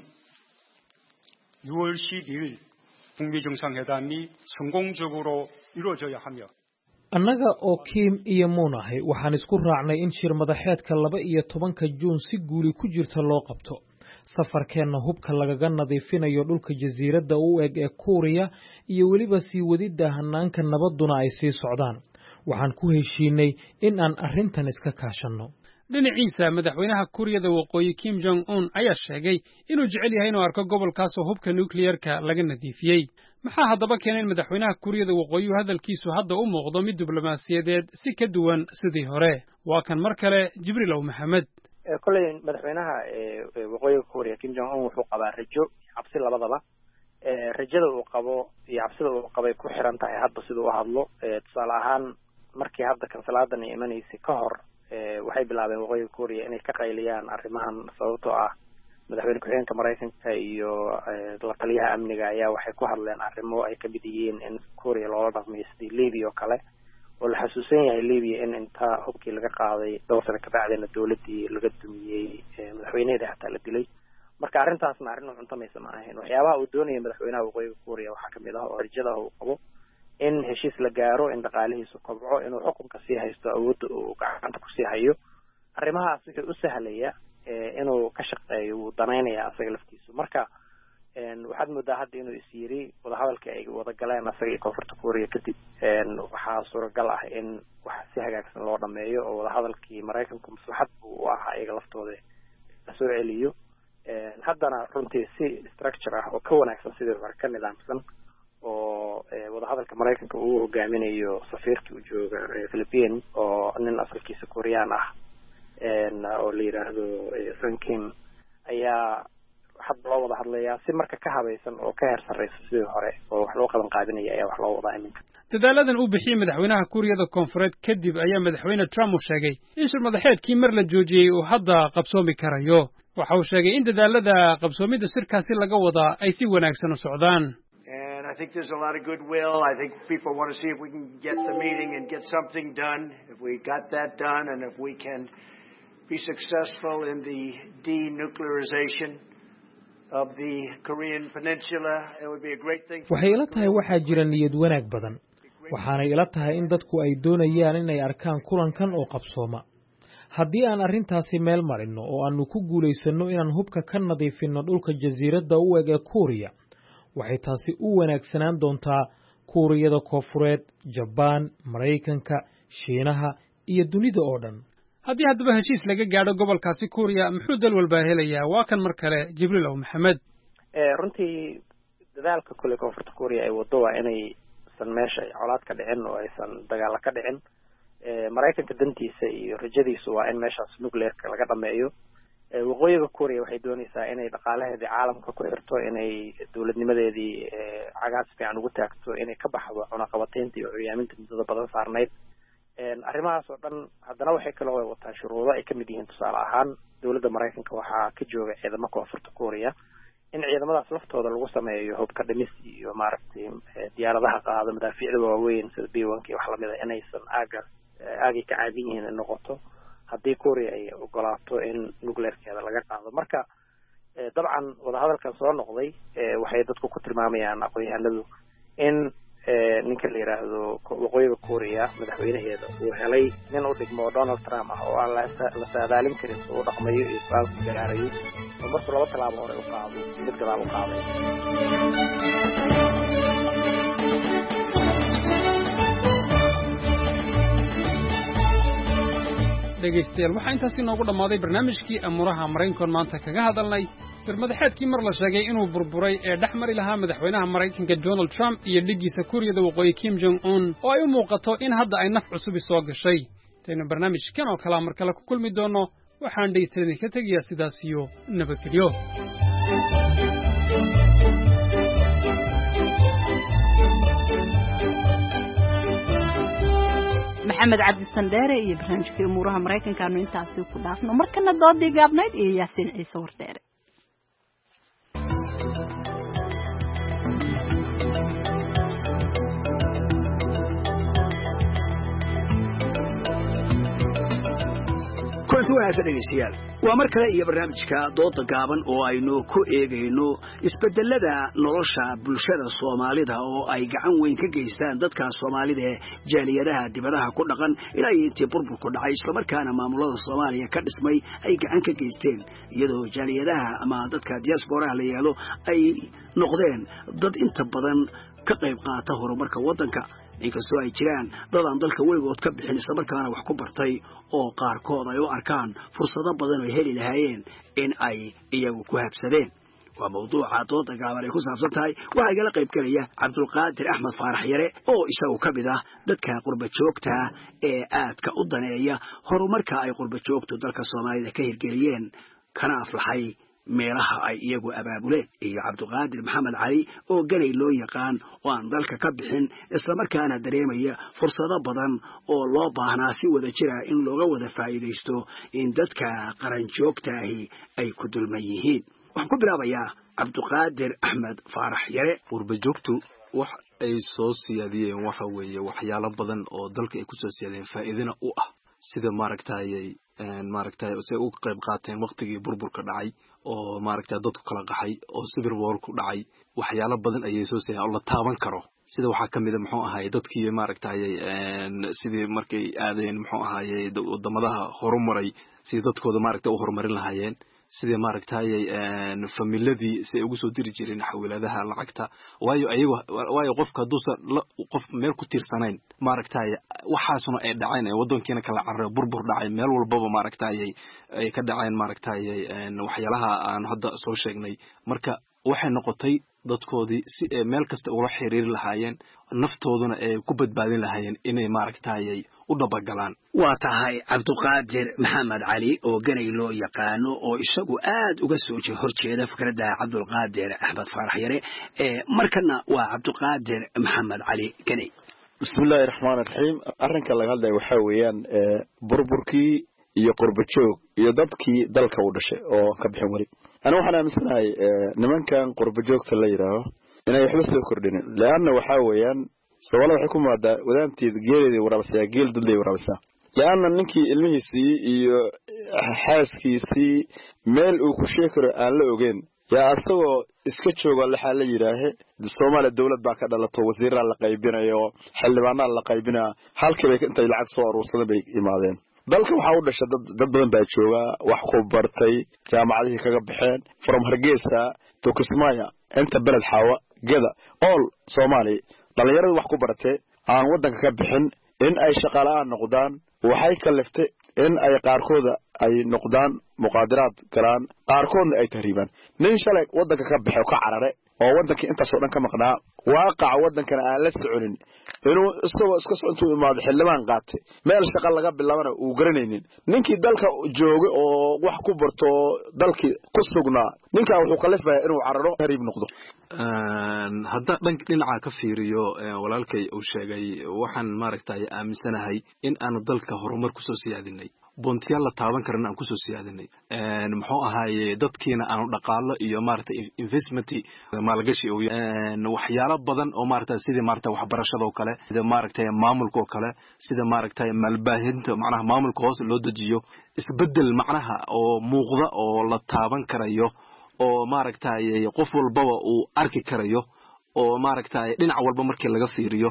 유월 십일 북미 정상회담이 성공적으로 이루어져야 하며 annaga oo Kim iyo Moon ahay waxaan isku raacnay in shir madaxeedka laba iyo tobanka Juun si guuli ku jirta loo qabto safarkeena hubka lagaga nadiifinayo dhulka jasiiradda u eg ee Kuuriya iyo weliba sii wadida hanaanka nabaduna ay sii socdaan waxaan ku heshiinay in aan arrintan iska kaashano dhinaciisa madaxweynaha Kuuriyada Waqooyi Kim Jong Un ayaa sheegay inuu jecel yahay inuu arko gobolkaas oo hubka nuclear-ka laga nadiifiyay maxaa haddaba keenay madaxweynaha Kuuriyada Waqooyi hadalkiisu hadda u muuqdo mid diblomaasiyadeed si ka duwan sidii hore waa kan mar kale Jibriil Ow Maxamed kulay madaxweynaha waqooyiga Kuuriya Kim Jong Un wuxuu qabaa rajo cabsi labadaba rajada uu qabo iyo cabsida uu qabay ku xiran tahay hadda siduu u hadlo tusaale ahaan markii hadda kansalaadan ay imanaysay ka hor waxay bilaabeen waqooyiga Kuuriya inay ka qayliyaan arrimahan sababtoo ah madaxweyne ku-xigeenka Mareykanka iyo la taliyaha amniga ayaa waxay ku hadleen arrimo ay ka mid yihiin in Kuuriya loola dhaqmayo sidii Liibiya oo kale oo la xasuusan yahay Liibiya in inta hubkii laga qaaday dhowr sano ka bacdina dawladdii laga dumiyey madaxweynaheeda xataa la dilay marka arrintaasna arrin cuntamaysa ma ahayn waxyaabaha uu doonaya madaxweynaha waqooyiga Kuuriya waxaa ka mid ah oo rajada uu qabo in heshiis la gaaro in dhaqaalihiisu kobco inuu xukunka sii haysto awoodda uu gacanta ku sii hayo arrimahaas wuxuu u sahlaya inuu ka shaqeeyo wuu danaynaya asaga laftiisu marka waxaad moodaa hadda inuu is yiri wadahadalkii ay wada galeen asaga iyo koonfurta Kuuriya kadib waxaa suuragal ah in wax si hagaagsan loo dhameeyo oo wadahadalkii Mareykanku maslaxad buu u ahaa iyaga laftooda la soo celiyo haddana runtii si structure ah oo ka wanaagsan sidii hore ka nidaamsan oo wadahadalka Mareykanka uu hogaaminayo safiirka u jooga Philippines oo nin asalkiisa Korean ah een oo la yiraahdo Sun Kim ayaa hadda loo wada hadlayaa si marka ka habaysan oo ka heer sareysa sidii hore oo wax loo qaban qaadinaya ayaa wax loo wadaa iminka dadaaladan uu bixiyay madaxweynaha Kuuriyada Koonfureed kadib ayaa madaxweyne Trump uu sheegay in shir madaxeedkii mar la joojiyay uu hadda qabsoomi karayo waxa uu sheegay in dadaalada qabsoomida shirkaasi laga wadaa ay si wanaagsan u socdaan I think there's a lot of goodwill. I think people want to see if we can get the meeting and get something done. If we got that done and if we can be successful in the denuclearization of the Korean Peninsula, it would be a great thing. waxay ila tahay waxaa jira niyad wanaag badan waxaana ila tahay in dadku ay doonayaan inay arkaan kulankan oo qabsooma haddii aan arrintaasi meel marino oo aanu ku guuleysano inaan hubka ka nadiifino dhulka jasiiradda u eg ee Kuuriya waxay taasi u wanaagsanaan doontaa Kuuriyada Koonfureed, Japan, Mareykanka, Shiinaha iyo dunida oo dhan. haddii haddaba heshiis laga gaadho gobolkaasi Kuuriya muxuu dal walba helayaa waa kan mar kale Jibriil Ow Maxamed ee runtii dadaalka kule koonfurta Kuuriya ay wado waa inay san meesha colaad ka dhicin oo aysan dagaal ka dhicin ee Mareykanka dantiisa iyo rajadiisu waa in meeshaas nuclear-ka laga dhameeyo waqooyiga Kuuriya waxay doonaysaa inay dhaqaalaheedii caalamka ku xirto inay dawladnimadeedii cagaas fiican ugu taagto inay ka baxdo cunaqabataynta iyo curyaaminta muddada badan saarnayd arrimahaas oo dhan haddana waxay kaloo wataa shuruudo ay ka mid yihiin tusaale ahaan dawladda Mareykanka waxaa ka jooga ciidamo koonfurta Kuuriya in ciidamadaas laftooda lagu sameeyo hubka dhimis iyo maaragtay diyaaradaha qaada madaafiicda waaweyn sida B one iyo wax lamid ah inaysan aaga aagay ka caadin yihiin in noqoto haddii Kuuriya ay ogolaato in nuclear-keeda laga qaado marka dabcan wadahadalkan soo noqday waxay dadku ku tilmaamayaan aqoonyahanadu in ninka la yiraahdo waqooyiga Kuuriya madaxweynaheeda uu helay nin u dhigmo Donald Trump ah oo aan la saadaalin karin oo dhaqmayo iyo baalku garaarayo oo markuu laba talaabo hore u qaado mid gadaal u qaaday dhegaystayaal waxaa intaasi noogu dhammaaday barnaamijkii amuuraha Mareykanka maanta kaga hadalnay shirmadaxeedkii mar la sheegay inuu burburay ee dhex mari lahaa madaxweynaha Maraykanka Donald Trump iyo dhigiisa Kuuriyada Waqooyi Kim Jong Un oo ay u muuqato in hadda ay naf cusub soo gashay tayna barnaamijkan oo kala mar kale ku kulmi doono waxaan dhegeystayaasha ka tagayaa sidaas iyo nabadgelyo maxamed cabdi sandheere iyo barnaamijkii umuuraha Maraykanka aanu intaasi ku dhaafno markana doodii gaabnayd iyo Yaasiin Ciise Wardheere kulanti wanaagsan dhegeystayaal waa mar kale iyo barnaamijka dooda gaaban oo aynu ku eegayno isbedelada nolosha bulshada Soomaalida oo ay gacan weyn ka geystaan dadka Soomaalida ee jaaliyadaha dibadaha ku dhaqan ilaa intii burburku dhacay isla markaana maamulada Soomaaliya ka dhismay ay gacan ka geysteen iyadoo jaaliyadaha ama dadka diaspora la yeelo ay noqdeen dad inta badan ka qayb qaata horumarka wadanka inkastoo ay jiraan dad aan dalka weligood ka bixin isla markaana wax ku bartay oo qaarkood ay u arkaan fursado badan oo heli lahaayeen in ay iyagu ku habsadeen waa mawduuca dooda gaaban ay ku saabsan tahay waxaa igala qayb galaya Cabdulqaadir Axmed Faarax Yare oo isagu ka mid ah dadka qurba joogta ee aadka u daneeya horumarka ay qurba joogtu dalka Soomaalida ka hirgeliyeen kana aflaxay meelaha ay iyagu abaabuleen iyo Cabdulqaadir Maxamed Cali oo ganay loo yaqaan oo aan dalka ka bixin isla markaana dareemaya fursado badan oo loo baahnaa si wada jira in looga wada faa'iideysto in dadka qaran joogta ahi ay ku dulman yihiin waxaan ku bilaabayaa Cabdulqaadir Axmed Faarax Yare qurba joogtu wax ay soo siyaadiyeen waxa weeye waxyaalo badan oo dalka ay ku soo siyaadeen faa'iidina u ah sida maaragtay maaragtay oo ay u qayb qaateen waqtigii burburka dhacay oo maaragtay dadku kala qaxay oo civil war ku dhacay waxyaalo badan ayay soo siiyeen oo la taaban karo sida waxa kamid ah muxuu ahaay dadkii maaragtay sidii markay aadeen muxuu ahaay wadamadaha horumaray sidii dadkooda maaragtay u horumarin lahaayeen sidii maaragtay familiyadii si ugu soo diri jireen xawiladaha lacagta waayo ayagu waayo qofka duusa qof meel ku tiirsanayn maaragtay waxaasuna ay dhaceen wadankiina kala carro burbur dhacay meel walbaba maaragtay ay ka dhaceen maaragtay waxyaalaha aan hadda soo sheegnay marka waxay noqotay dadkoodii si ay meel kasta ula xiriir lahaayeen naftooduna ay ku badbaadin lahaayeen inay maaragtay u dabagalaan waa tahay Cabdulqaadir Maxamed Cali oo ganay loo yaqaano oo isagu aad uga soo horjeeda fikradda Cabdulqaadir Axmed Faarax Yare ee markana waa Cabdulqaadir Maxamed Cali ganay bismillaahir rahmaanir rahiim arrinka laga hadlay waxa weeyaan burburkii iyo qurba joog iyo dadkii dalka u dhashay oo ka bixin wari ana waxaan aaminsanahay nimankan qurba joogta la yiraahdo inay waxba soo kordhinin laana waxa weeyaan Soomaalida waxay ku maadaa wadaanteed geereedii warabsaya geel dudlay warabsa laana ninkii ilmihiisii iyo xaaskiisii meel uu ku sheekaro aan la ogeyn yaa asagoo iska jooga waxa la yiraahay Soomaaliya dawlad baa ka dhalato wasiirra la qaybinayo xildhibaanada la qaybinaa halkii bay intay lacag soo aruursadeen bay imaadeen dalka waxa uu dhashay dad badan baa jooga wax ku bartay jaamacadihii kaga baxeen from Hargeysa to Kismaayo inta balad xawa gada all Soomaali dhalinyaradu wax ku baratay aan wadanka ka bixin in ay shaqaalaan noqdaan waxay kaliftay in ay qaarkooda ay noqdaan muqaadaraad galaan qaarkoodna ay tahriibaan nin shalay wadanka ka baxay ka carare oo wadanka inta soo dhan ka maqnaa waaqac wadankana aan la soconin inuu isagoo iska soconto imaado xildhibaan qaatay meel shaqo laga bilaabana uu garanaynin ninkii dalka joogay oo wax ku barto dalkii ku sugnaa ninka wuxuu kalifayaa inuu cararo tahriib noqdo hadda dhanka dhinaca ka fiiriyo walaalkay uu sheegay waxaan maaragtay aaminsanahay in aanu dalka horumar ku soo siyaadinay bontiyaal la taaban karana aan ku soo siyaadinay een muxuu ahaaye dadkiina aanu dhaqaalo iyo maaragtay investment maalgashi oo waxyaalo badan oo maaragtay sidii maaragtay waxbarashada oo kale sida maaragtay maamulka oo kale sida maaragtay malbaahinta macnaha maamulka hoos loo dajiyo isbedel macnaha oo muuqda oo la taaban karayo oo maaragtay qof walba uu arki karayo oo maaragtay dhinac walba markii laga fiiriyo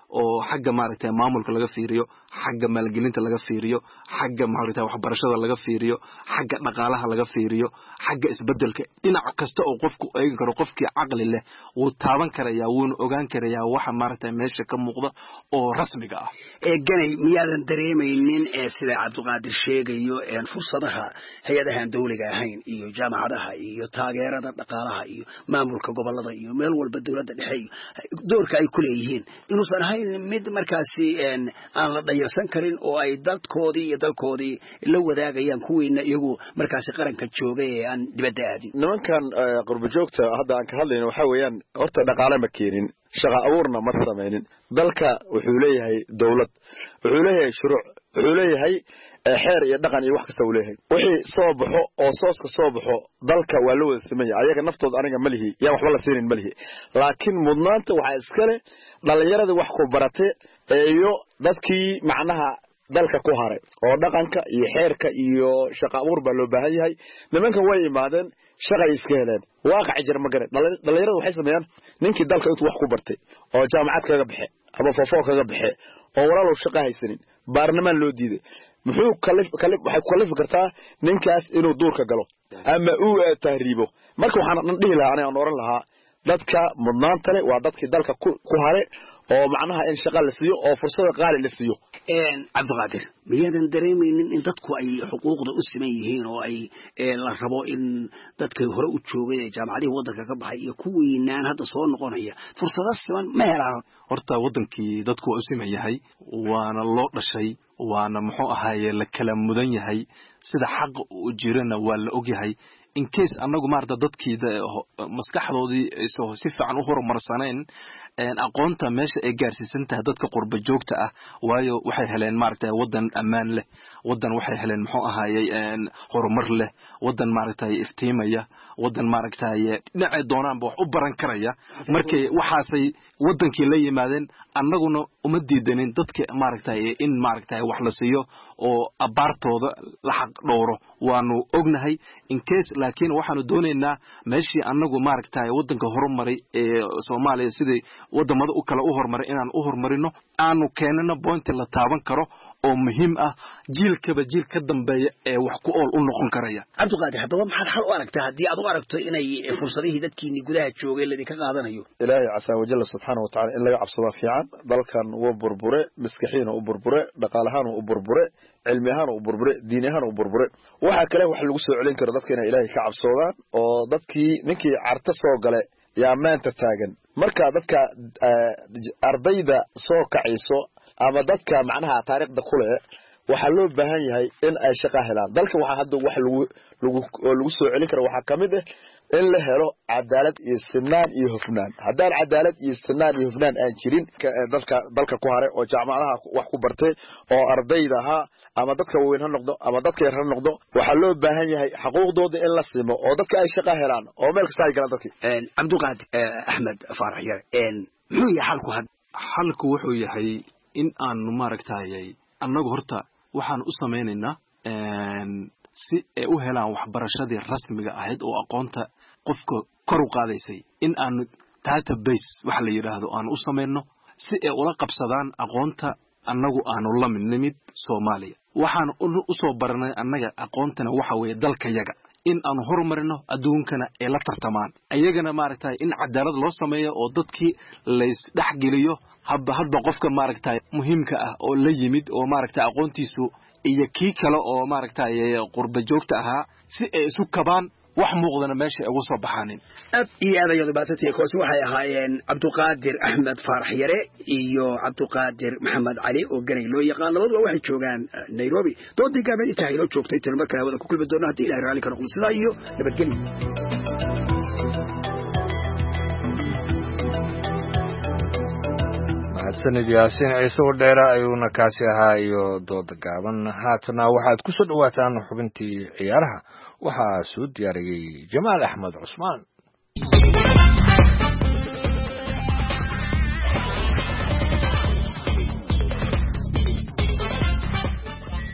oo xagga maaragtay maamulka laga fiiriyo xagga maalgelinta laga fiiriyo xagga maaragtay waxbarashada laga fiiriyo xagga dhaqaalaha laga fiiriyo xagga isbedelka dhinac kasta oo qofku eegi karo qofkii caqli leh wuu taaban karayaa wuuna ogaan karayaa waxa maaragtay meesha ka muuqda oo rasmiga ah ee ganay miyaadan dareemaynin ee sida cabdiqaadir sheegayo ee fursadaha hay-adahan dawliga ahayn iyo jaamacadaha iyo taageerada dhaqaalaha iyo maamulka gobolada iyo meel walba dawladda dhexe doorka ay ku leeyihiin inuusan ahayn mid markaasi aan la dhayarsan karin oo ay dadkoodii iyo dalkoodii la wadaagayaan kuwiina iyagu markaasi qaranka joogay ee aan dibadda aadin nimankan qurbo joogta hadda aan ka hadlayno waxa weeyaan horta dhaqaale ma keenin shaqa abuurna ma samaynin dalka wuxuu leeyahay dawlad wuxuu leeyahay shuruuc wuxuu leeyahay xeer iyo dhaqan iyo wax kasta uu leeyahay wixii soo baxo oo sooska soo baxo dalka waa la wada sameeyay ayaga naftooda aniga malihi yaa waxba la siinin malihi laakiin mudnaanta waxa iska leh dhalinyarada wax ku baratay iyo dadkii macnaha dalka ku haray oo dhaqanka iyo xeerka iyo shaqa abuur baa loo baahan yahay nimankan way imaadeen shaqay iska heleen waaqac jir ma garan dhalinyarada waxay sameeyaan ninkii dalka intuu wax ku bartay oo jaamacad kaga baxay ama foofo kaga baxay oo walaalow shaqa haysanin baarnamaan loo diiday muxuu kalif kalif waxay ku kalifi kartaa ninkaas inuu duurka galo ama uu tahriibo marka waxaan dhan dhihi lahaa aan oran lahaa dadka mudnaanta leh waa dadkii dalka ku haray oo macnaha in shaqa la siiyo oo fursada qaali la siiyo een cabdiqaadir miyaadan dareemaynin in dadku ay xuquuqda u siman yihiin oo ay la rabo in dadka hore u joogay ee jaamacadaha waddanka ka baxay iyo kuwiinaan hadda soo noqonaya fursado siman ma helaan horta waddankii dadku waa u siman yahay waana loo dhashay waana muxuu ahaaye la kala mudan yahay sida xaq u jirana waa la ogyahay in case anagu maarta dadkii maskaxdoodii soo si fiican u horumarsaneen een aqoonta meesha ay gaarsiisan tahay dadka qurba joogta ah waayo waxay heleen maartay wadan amaan leh wadan waxay heleen muxuu ahaayay een horumar leh wadan maartay iftiimaya wadan maartay dhinacay doonaan wax u baran karaya markay waxaasay wadankii la yimaadeen annaguna uma diidanin dadka maartay in maartay wax la siiyo oo abaartooda la xaq dhowro waanu ognahay in case laakiin waxaanu doonaynaa meeshii annagu maartay wadanka horumaray ee Soomaaliya sidii wadamada u kala u horumaray inaan u horumarino aanu keenano point la taaban karo oo muhiim ah jiilkaba jiil ka dambeeya ee wax ku ool u noqon karaya cabdiqaadir hadaba maxaad xal u aragtaa haddii aad u aragto inay fursadihii dadkiini gudaha joogay la idinka qaadanayo ilaahay casaa wajalla subxaanahu watacaala in laga cabsado fiican dalkan wuu burbure maskaxiina u burbure dhaqaalahaan u burbure cilmi ahaan u burbure diin ahaan u burbure waxa kale wax lagu soo celin karo dadka inay ilaahay ka cabsadaan oo dadkii ninkii carta soo galay yaa maanta taagan marka dadka ardayda soo kacayso ama dadka macnaha taariikhda kule waxa loo baahan yahay in ay shaqo helaan dalka waxa hadda wax lagu lagu lagu soo celin karo waxa kamid ah in la helo cadaalad iyo sinaan iyo hufnaan haddaan cadaalad iyo sinaan iyo hufnaan aan jirin dalka dalka ku haray oo jaamacadaha wax ku bartay oo ardayda ahaa ama dadka weyn ha noqdo ama dadka yar ha noqdo waxa loo baahan yahay xuquuqdooda in la simo oo dadka ay shaqo helaan oo meel kasta ay galaan dadkii een cabdiqaadir axmed faarax yar een muxuu yahay xalku had xalku wuxuu yahay in aanu maaragtay annagu horta waxaan u sameeynaa een si ay u helaan waxbarashadii rasmiga ahayd oo aqoonta qofka kor u qaadaysay in aanu database wax la yiraahdo aan u sameeyno si ay ula qabsadaan aqoonta annagu aanu la midnimid Soomaaliya waxaan u soo baranay annaga aqoontana waxa weeye dalka yaga in aan horumarino adduunkana ee la tartamaan ayagana maaragtay in cadaalad loo sameeyo oo dadkii la isdhaxgeliyo habba habba qofka maaragtay muhiimka ah oo la yimid oo maaragtay aqoontiisu iyo kii kale oo maaragtay qurba joogta ahaa si ay isu kabaan wax muuqdana meesha ay ugu soo baxaanin ab iyo adeegyada baasatiga koos waxay ahaayeen cabdiqaadir axmed faarax yare iyo cabdiqaadir maxamed cali oo garay loo yaqaan labaduba waxay joogaan Nairobi doodii gaaban inta ay loo joogtay tilma kale wada ku kulmi doona hadii ilaahay raali ka noqdo sidaa iyo nabadgelyo sanad yaasin ciise u dheera ayuuna kaasi ahaa iyo dooda gaaban haatana waxaad ku soo dhawaataan xubintii ciyaaraha waxaa soo diyaariyey jamaal axmed cusmaan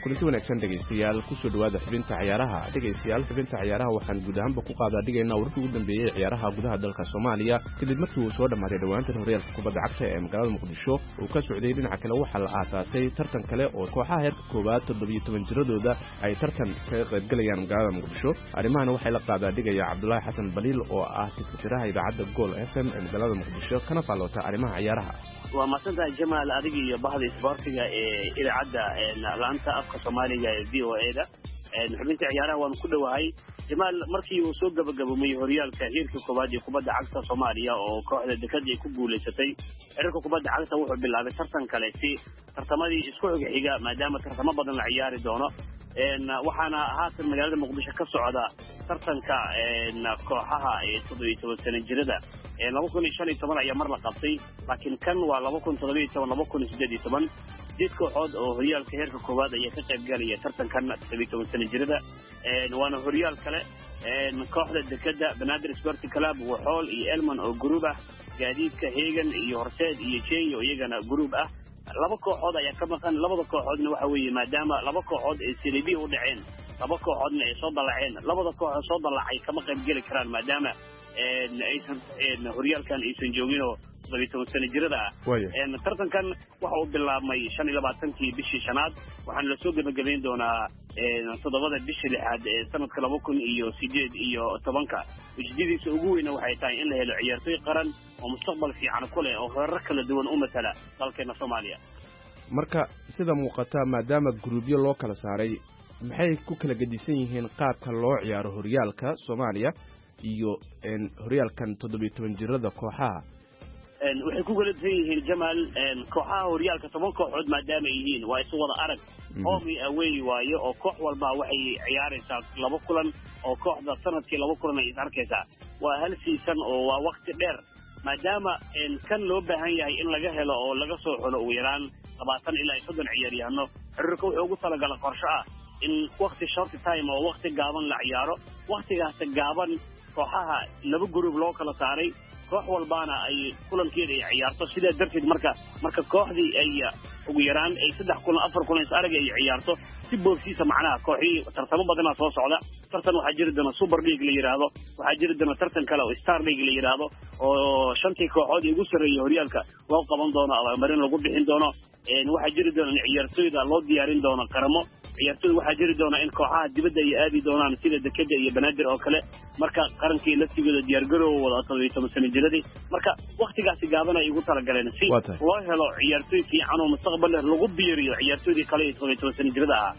kulanti wanaagsan dhegaystayaal kusoo dhawaada xubinta ciyaaraha dhegaystayaal xubinta ciyaaraha waxaan guud ahaanba ku qaadaa dhigaynaa wararkii ugu dambeeyey ciyaaraha gudaha dalka Soomaaliya kadib markii uu soo dhamaaday dhawaantan horyaalka kubadda cagta ee magaalada Muqdisho uu ka socday dhinaca kale waxaa la aasaasay tartan kale oo kooxaha heerka koowaad toddoba iyo toban jiradooda ay tartan ka qayb galayaan magaalada Muqdisho arrimahan waxay la qaadaa dhigaya Cabdullaahi Xasan Baliil oo ah tifsiraha idaacadda Gool F M ee magaalada Muqdisho kana faaloota arrimaha ciyaaraha waa maasanta Jamaal adiga iyo bahda isboortiga ee idaacadda laanta afka Soomaaliga ee V O A da xubinta ciyaaraha waan ku dhawahay Jamaal markii uu soo gabagabomay horyaalka heerka koowaad ee kubadda cagta Soomaaliya oo kooxda dekada ay ku guuleysatay heerka kubadda cagta wuxuu bilaabay tartan kale si tartamadii isku xiga maadaama tartamo badan la ciyaari doono een waxaana haatan magaalada Muqdisho ka socda tartanka een kooxaha ee toddoba iyo toban sano jirada ee laba kun iyo shan iyo toban ayaa mar la qabtay laakiin kan waa laba kun toddoba iyo toban laba kun iyo siddeed iyo toban jid kooxood oo horyaalka heerka koowaad ayaa ka qayb galaya tartankan toddoba iyo toban sano jirada een waana horyaal kale een kooxda dekada Banaadir Sporting Club Waxool iyo Elman oo group ah gaadiidka Heegan iyo Horseed iyo Jeeyo iyagana group ah laba kooxood ayaa ka maqan labada kooxoodna waxa weeye maadaama laba kooxood ay Serie B u dhaceen laba kooxoodna ay soo dalaceen labada kooxood soo dalacay kama qayb gali karaan maadaama een aysan een horyaalkan aysan joogin oo toddoba iyo toban sano jirada ah een tartankan waxa uu bilaabmay shan iyo labaatankii bishii shanaad waxaana la soo gabagabeyn doonaa een toddobada bishii lixaad ee sanadka laba kun iyo siddeed iyo tobanka ujeedadiisa ugu weyn waxay tahay in la helo ciyaartoy qaran oo mustaqbal fiican ku leh oo heerar kala duwan u matala dalkeena Soomaaliya marka sida muuqata maadaama gruubyo loo kala saaray maxay ku kala gedisan yihiin qaabka loo ciyaaro horyaalka Soomaaliya iyo een horyaalkan toddoba iyo toban jirada kooxaha een waxay ku kala duwan yihiin Jamaal een kooxaha horyaalka toban kooxood maadaama ay yihiin waa isu wada arag home away waayo oo koox walba waxay ciyaaraysaa laba kulan oo kooxda sanadkii laba kulan ay arkaysaa waa hal season oo waa waqti dheer maadaama een kan loo baahan yahay in laga helo oo laga soo xulo ugu yaraan labaatan ilaa soddon ciyaaryahanno xiriirka wuxuu ugu talagalay qorshe ah in waqti short time oo waqti gaaban la ciyaaro waqtigaas gaaban kooxaha laba group loo kala saaray koox walbaana ay kulankeeda ay ciyaarto sida darteed marka marka kooxdii ay ugu yaraan ay saddex kulan afar kulan is arag ay ciyaarto si boobsiisa macnaha kooxii tartamo badan soo socda tartan waxa jiri doona Super League la yiraahdo waxa jiri doona tartan kale oo Star League la yiraahdo oo shantii kooxood ugu sareeyay horyaalka loo qaban doono abaalmarin lagu bixin doono een waxa jiri doona ciyaartoyda loo diyaarin doono qaramo ciyaartoyda waxa jiri doona in kooxaha dibadda ay aadi doonaan sida dekada iyo Banaadir oo kale marka qarankii la tigooda diyaar garow wada toddoba iyo toban sano jiradii marka waqtigaasi gaaban ay ugu talagaleen si loo helo ciyaartoy fiican oo mustaqbal leh lagu biiriyo ciyaartoydii kale ee toddoba iyo toban sano jirada ah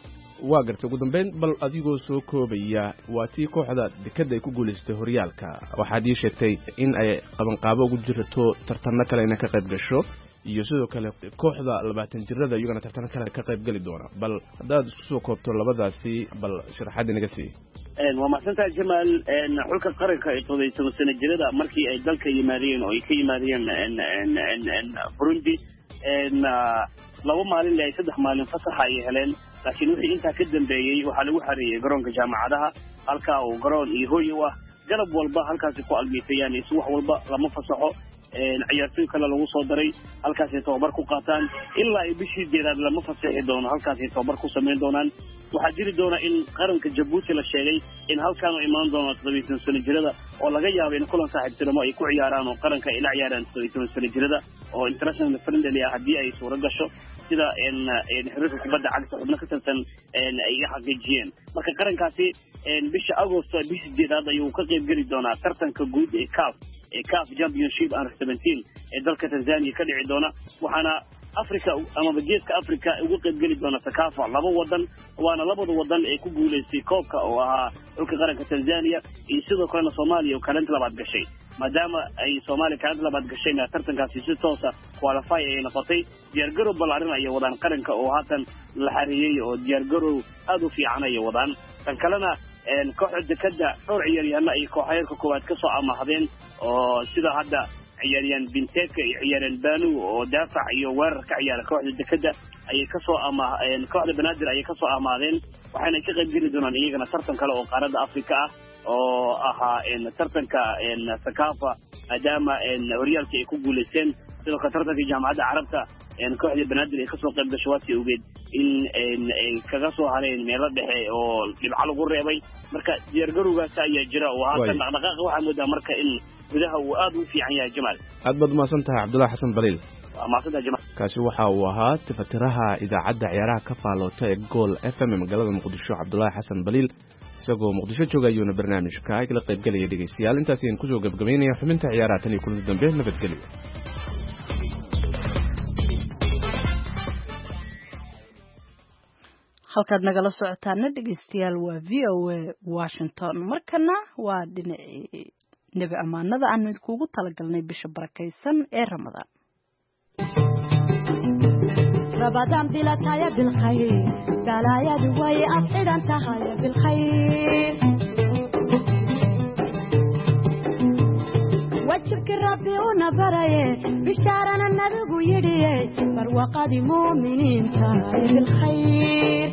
waa gartay ugu dambeyn bal adigoo soo koobaya waa tii kooxda dekada ay ku guuleystay horyaalka waxaad ii sheegtay in ay qabanqaabo ugu jirto tartanno kale inay ka qayb gasho iyo sidoo kale kooxda labaatan jirada iyagana tartan kale ka qayb gali doona bal hadaad isku soo koobto labadaasi bal sharaxaad inaga sii een waa maasanta Jamaal een xulka qaranka ee toddoba iyo toban sano jirada markii ay dalka yimaadeen oo ay ka yimaadeen een een Burundi een laba maalin ilaa saddex maalin fasax ay heleen laakiin wixii inta ka dambeeyay waxa lagu xareeyay garoonka jaamacadaha halka uu garoon iyo hooy u ah galab walba halkaas ku almiitayaan is wax walba lama fasaxo een ciyaartoy kale lagu soo daray halkaas ay tababar ku qaataan ilaa ay bishii jeedad lama fasaxi doono halkaas ay tababar ku sameyn doonaan waxa jiri doona in qaranka Djibouti la sheegay in halkaan uu imaan doono toddoba iyo toban sano jirada oo laga yaabo in kulan saaxiibtinimo ay ku ciyaaraan oo qaranka ay la ciyaaraan toddoba iyo toban sano jirada oo international friendly ah hadii ay suura gasho sida in in xiriirka kubadda cagta xubno ka tirsan in ay xaqiijiyeen marka qarankaasi in bisha Agosto bishii jeedad ayuu ka qayb gali doonaa tartanka guud ee C A F ee C A F Championship under seventeen ee dalka Tanzania ka dhici doona waxaana Afrika ama geeska Afrika ugu qayb gali doona Sakafa laba wadan waana labada wadan ee ku guuleystay koobka oo ahaa xulka qaranka Tanzania iyo sidoo kale Soomaaliya oo kaalin labaad gashay maadaama ay Soomaaliya kaalin labaad gashay tartankaasi si toos ah qualify ay noqotay diyaar garow balaarin ay wadaan qaranka oo haatan la xariyay oo diyaar garow aad u fiican ay wadaan tan kalena een kooxda dekada dhowr ciyaaryahan ay kooxaha koowaad ka soo amahdeen oo sida hadda ciyaaryahan Binteka iyo ciyaaryahan Banu oo daafac iyo weerar ka ciyaara kooxda dekada ay ka soo ama een kooxda Banaadir ay ka soo amaadeen waxaana ka qayb gali doonaan iyagana tartan kale oo qaaradda Afrika ah oo ahaa in tartanka in Sakafa maadaama in horyaalka ay ku guuleysteen sidoo kale tartanka jaamacadda Carabta in kooxda Banaadir ay ka soo qayb gashay waati ugeed in ay kaga soo hareen meelo dhexe oo dhibco lagu reebay marka diyaargarowgaas ayaa jira oo haatan dhaqdhaqaaqa waxaa moodaa marka in gudaha uu aad u fiican yahay Jamaal aad baad mahadsan tahay Cabdullaahi Xasan Baliil mahadsantahay Jamaal kaasi waxa uu ahaa tifatiraha idaacadda ciyaaraha ka faaloota ee Gool F M magaalada Muqdisho Cabdullaahi Xasan Baliil isagoo Muqdisho jooga ayuuna barnaamijka ay kala qayb galaya dhegeystayaal intaas ayaan kusoo gabagabeynaya xubinta ciyaaraha tan iyo kulanti dambe nabadgelyo halkaad nagala socotaana dhegeystayaal waa V O A Washington markana waa dhinacii nabi amaanada aan idinkugu talagalnay bisha barakaysan ee Ramadaan Ramadan bila taaya bil khayr galaayadu way afxidan tahay bil khayr wajibki rabbi una baraye bishaarana nabigu yidhiye barwaqadi muuminiinta bil khayr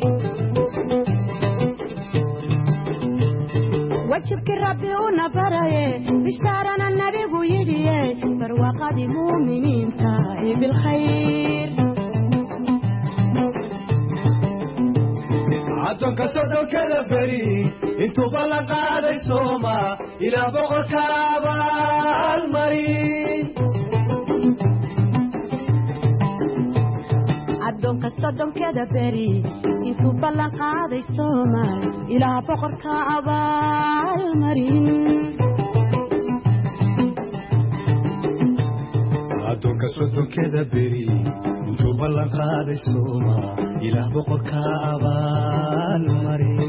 wajibki rabbi una baraye bishaarana nabigu yidhiye barwaqadi muuminiinta bil khayr addoonka sodhonkada beri intuuba la qaaday sooma ilaa boqorka abaalmarin addoonka sodhonkada beri intuu ballan qaaday sooma ilaa boqorka abaalmarin addoonka sodhonkada beri intuu ballan qaaday sooma ilaa boqorka abaalmarin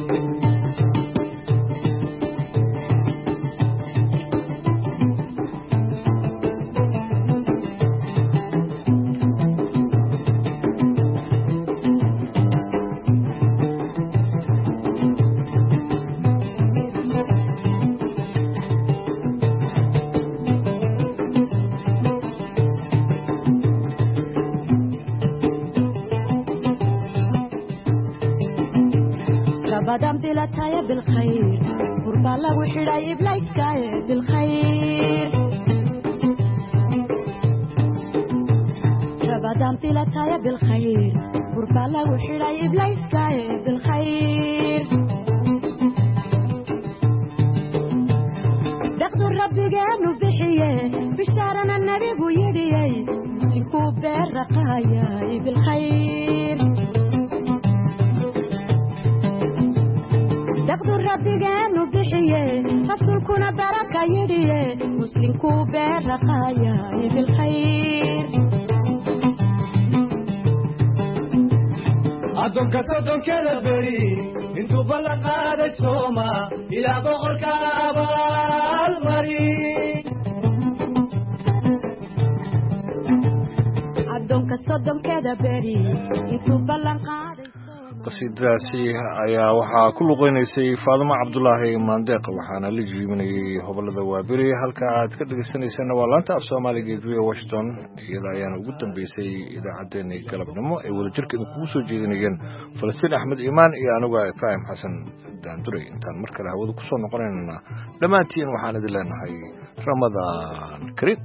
Ramadan bila taaya bil khayr qurba lagu xidhay iblayska bil khayr Ramadan bila taaya bil khayr qurba lagu xidhay iblayska bil khayr daqdu rabbigeenu bixiye bishaarana nabigu yidhiye muslimku beeraqaya bil khayr daqdu rabbigeenu bixiye rasuulkuna baraka yidhiye muslimku beeraqaya bil khayr addoonka sodhonkada beri intuu ballan qaaday sooma ilaa boqorka abaalmarin addoonka sodhonkada beri intuu ballan qaaday qasiidadaasi ayaa waxaa ku luqeynaysay Faadimo Cabdullaahi Maandeeq waxaana la jiibinayay hobolada waabiri halka aad ka dhageysanaysana waa laanta af Soomaaliga ee Washington iyada ayaana ugu dambeysay idaacadeena galabnimo ee wadajirka kugu soo jeedinayeen Falastiin Axmed Iimaan iyo anigu Ibrahim Xasan Daanduray intaan mar kale hawada ku soo noqonaynaa dhamaantiin waxaan idin leenahay Ramadaan Kariim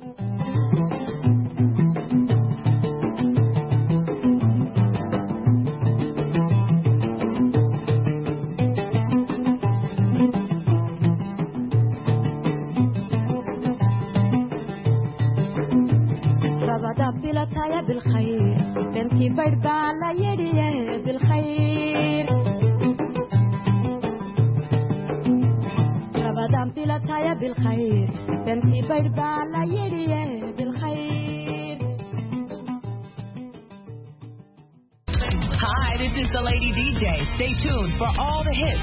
بالخير بنتي بربا لا يدي بالخير رمضان بلا تايا بالخير بنتي بربا لا يدي بالخير. Hi, this is the Lady D J. Stay tuned for all the hits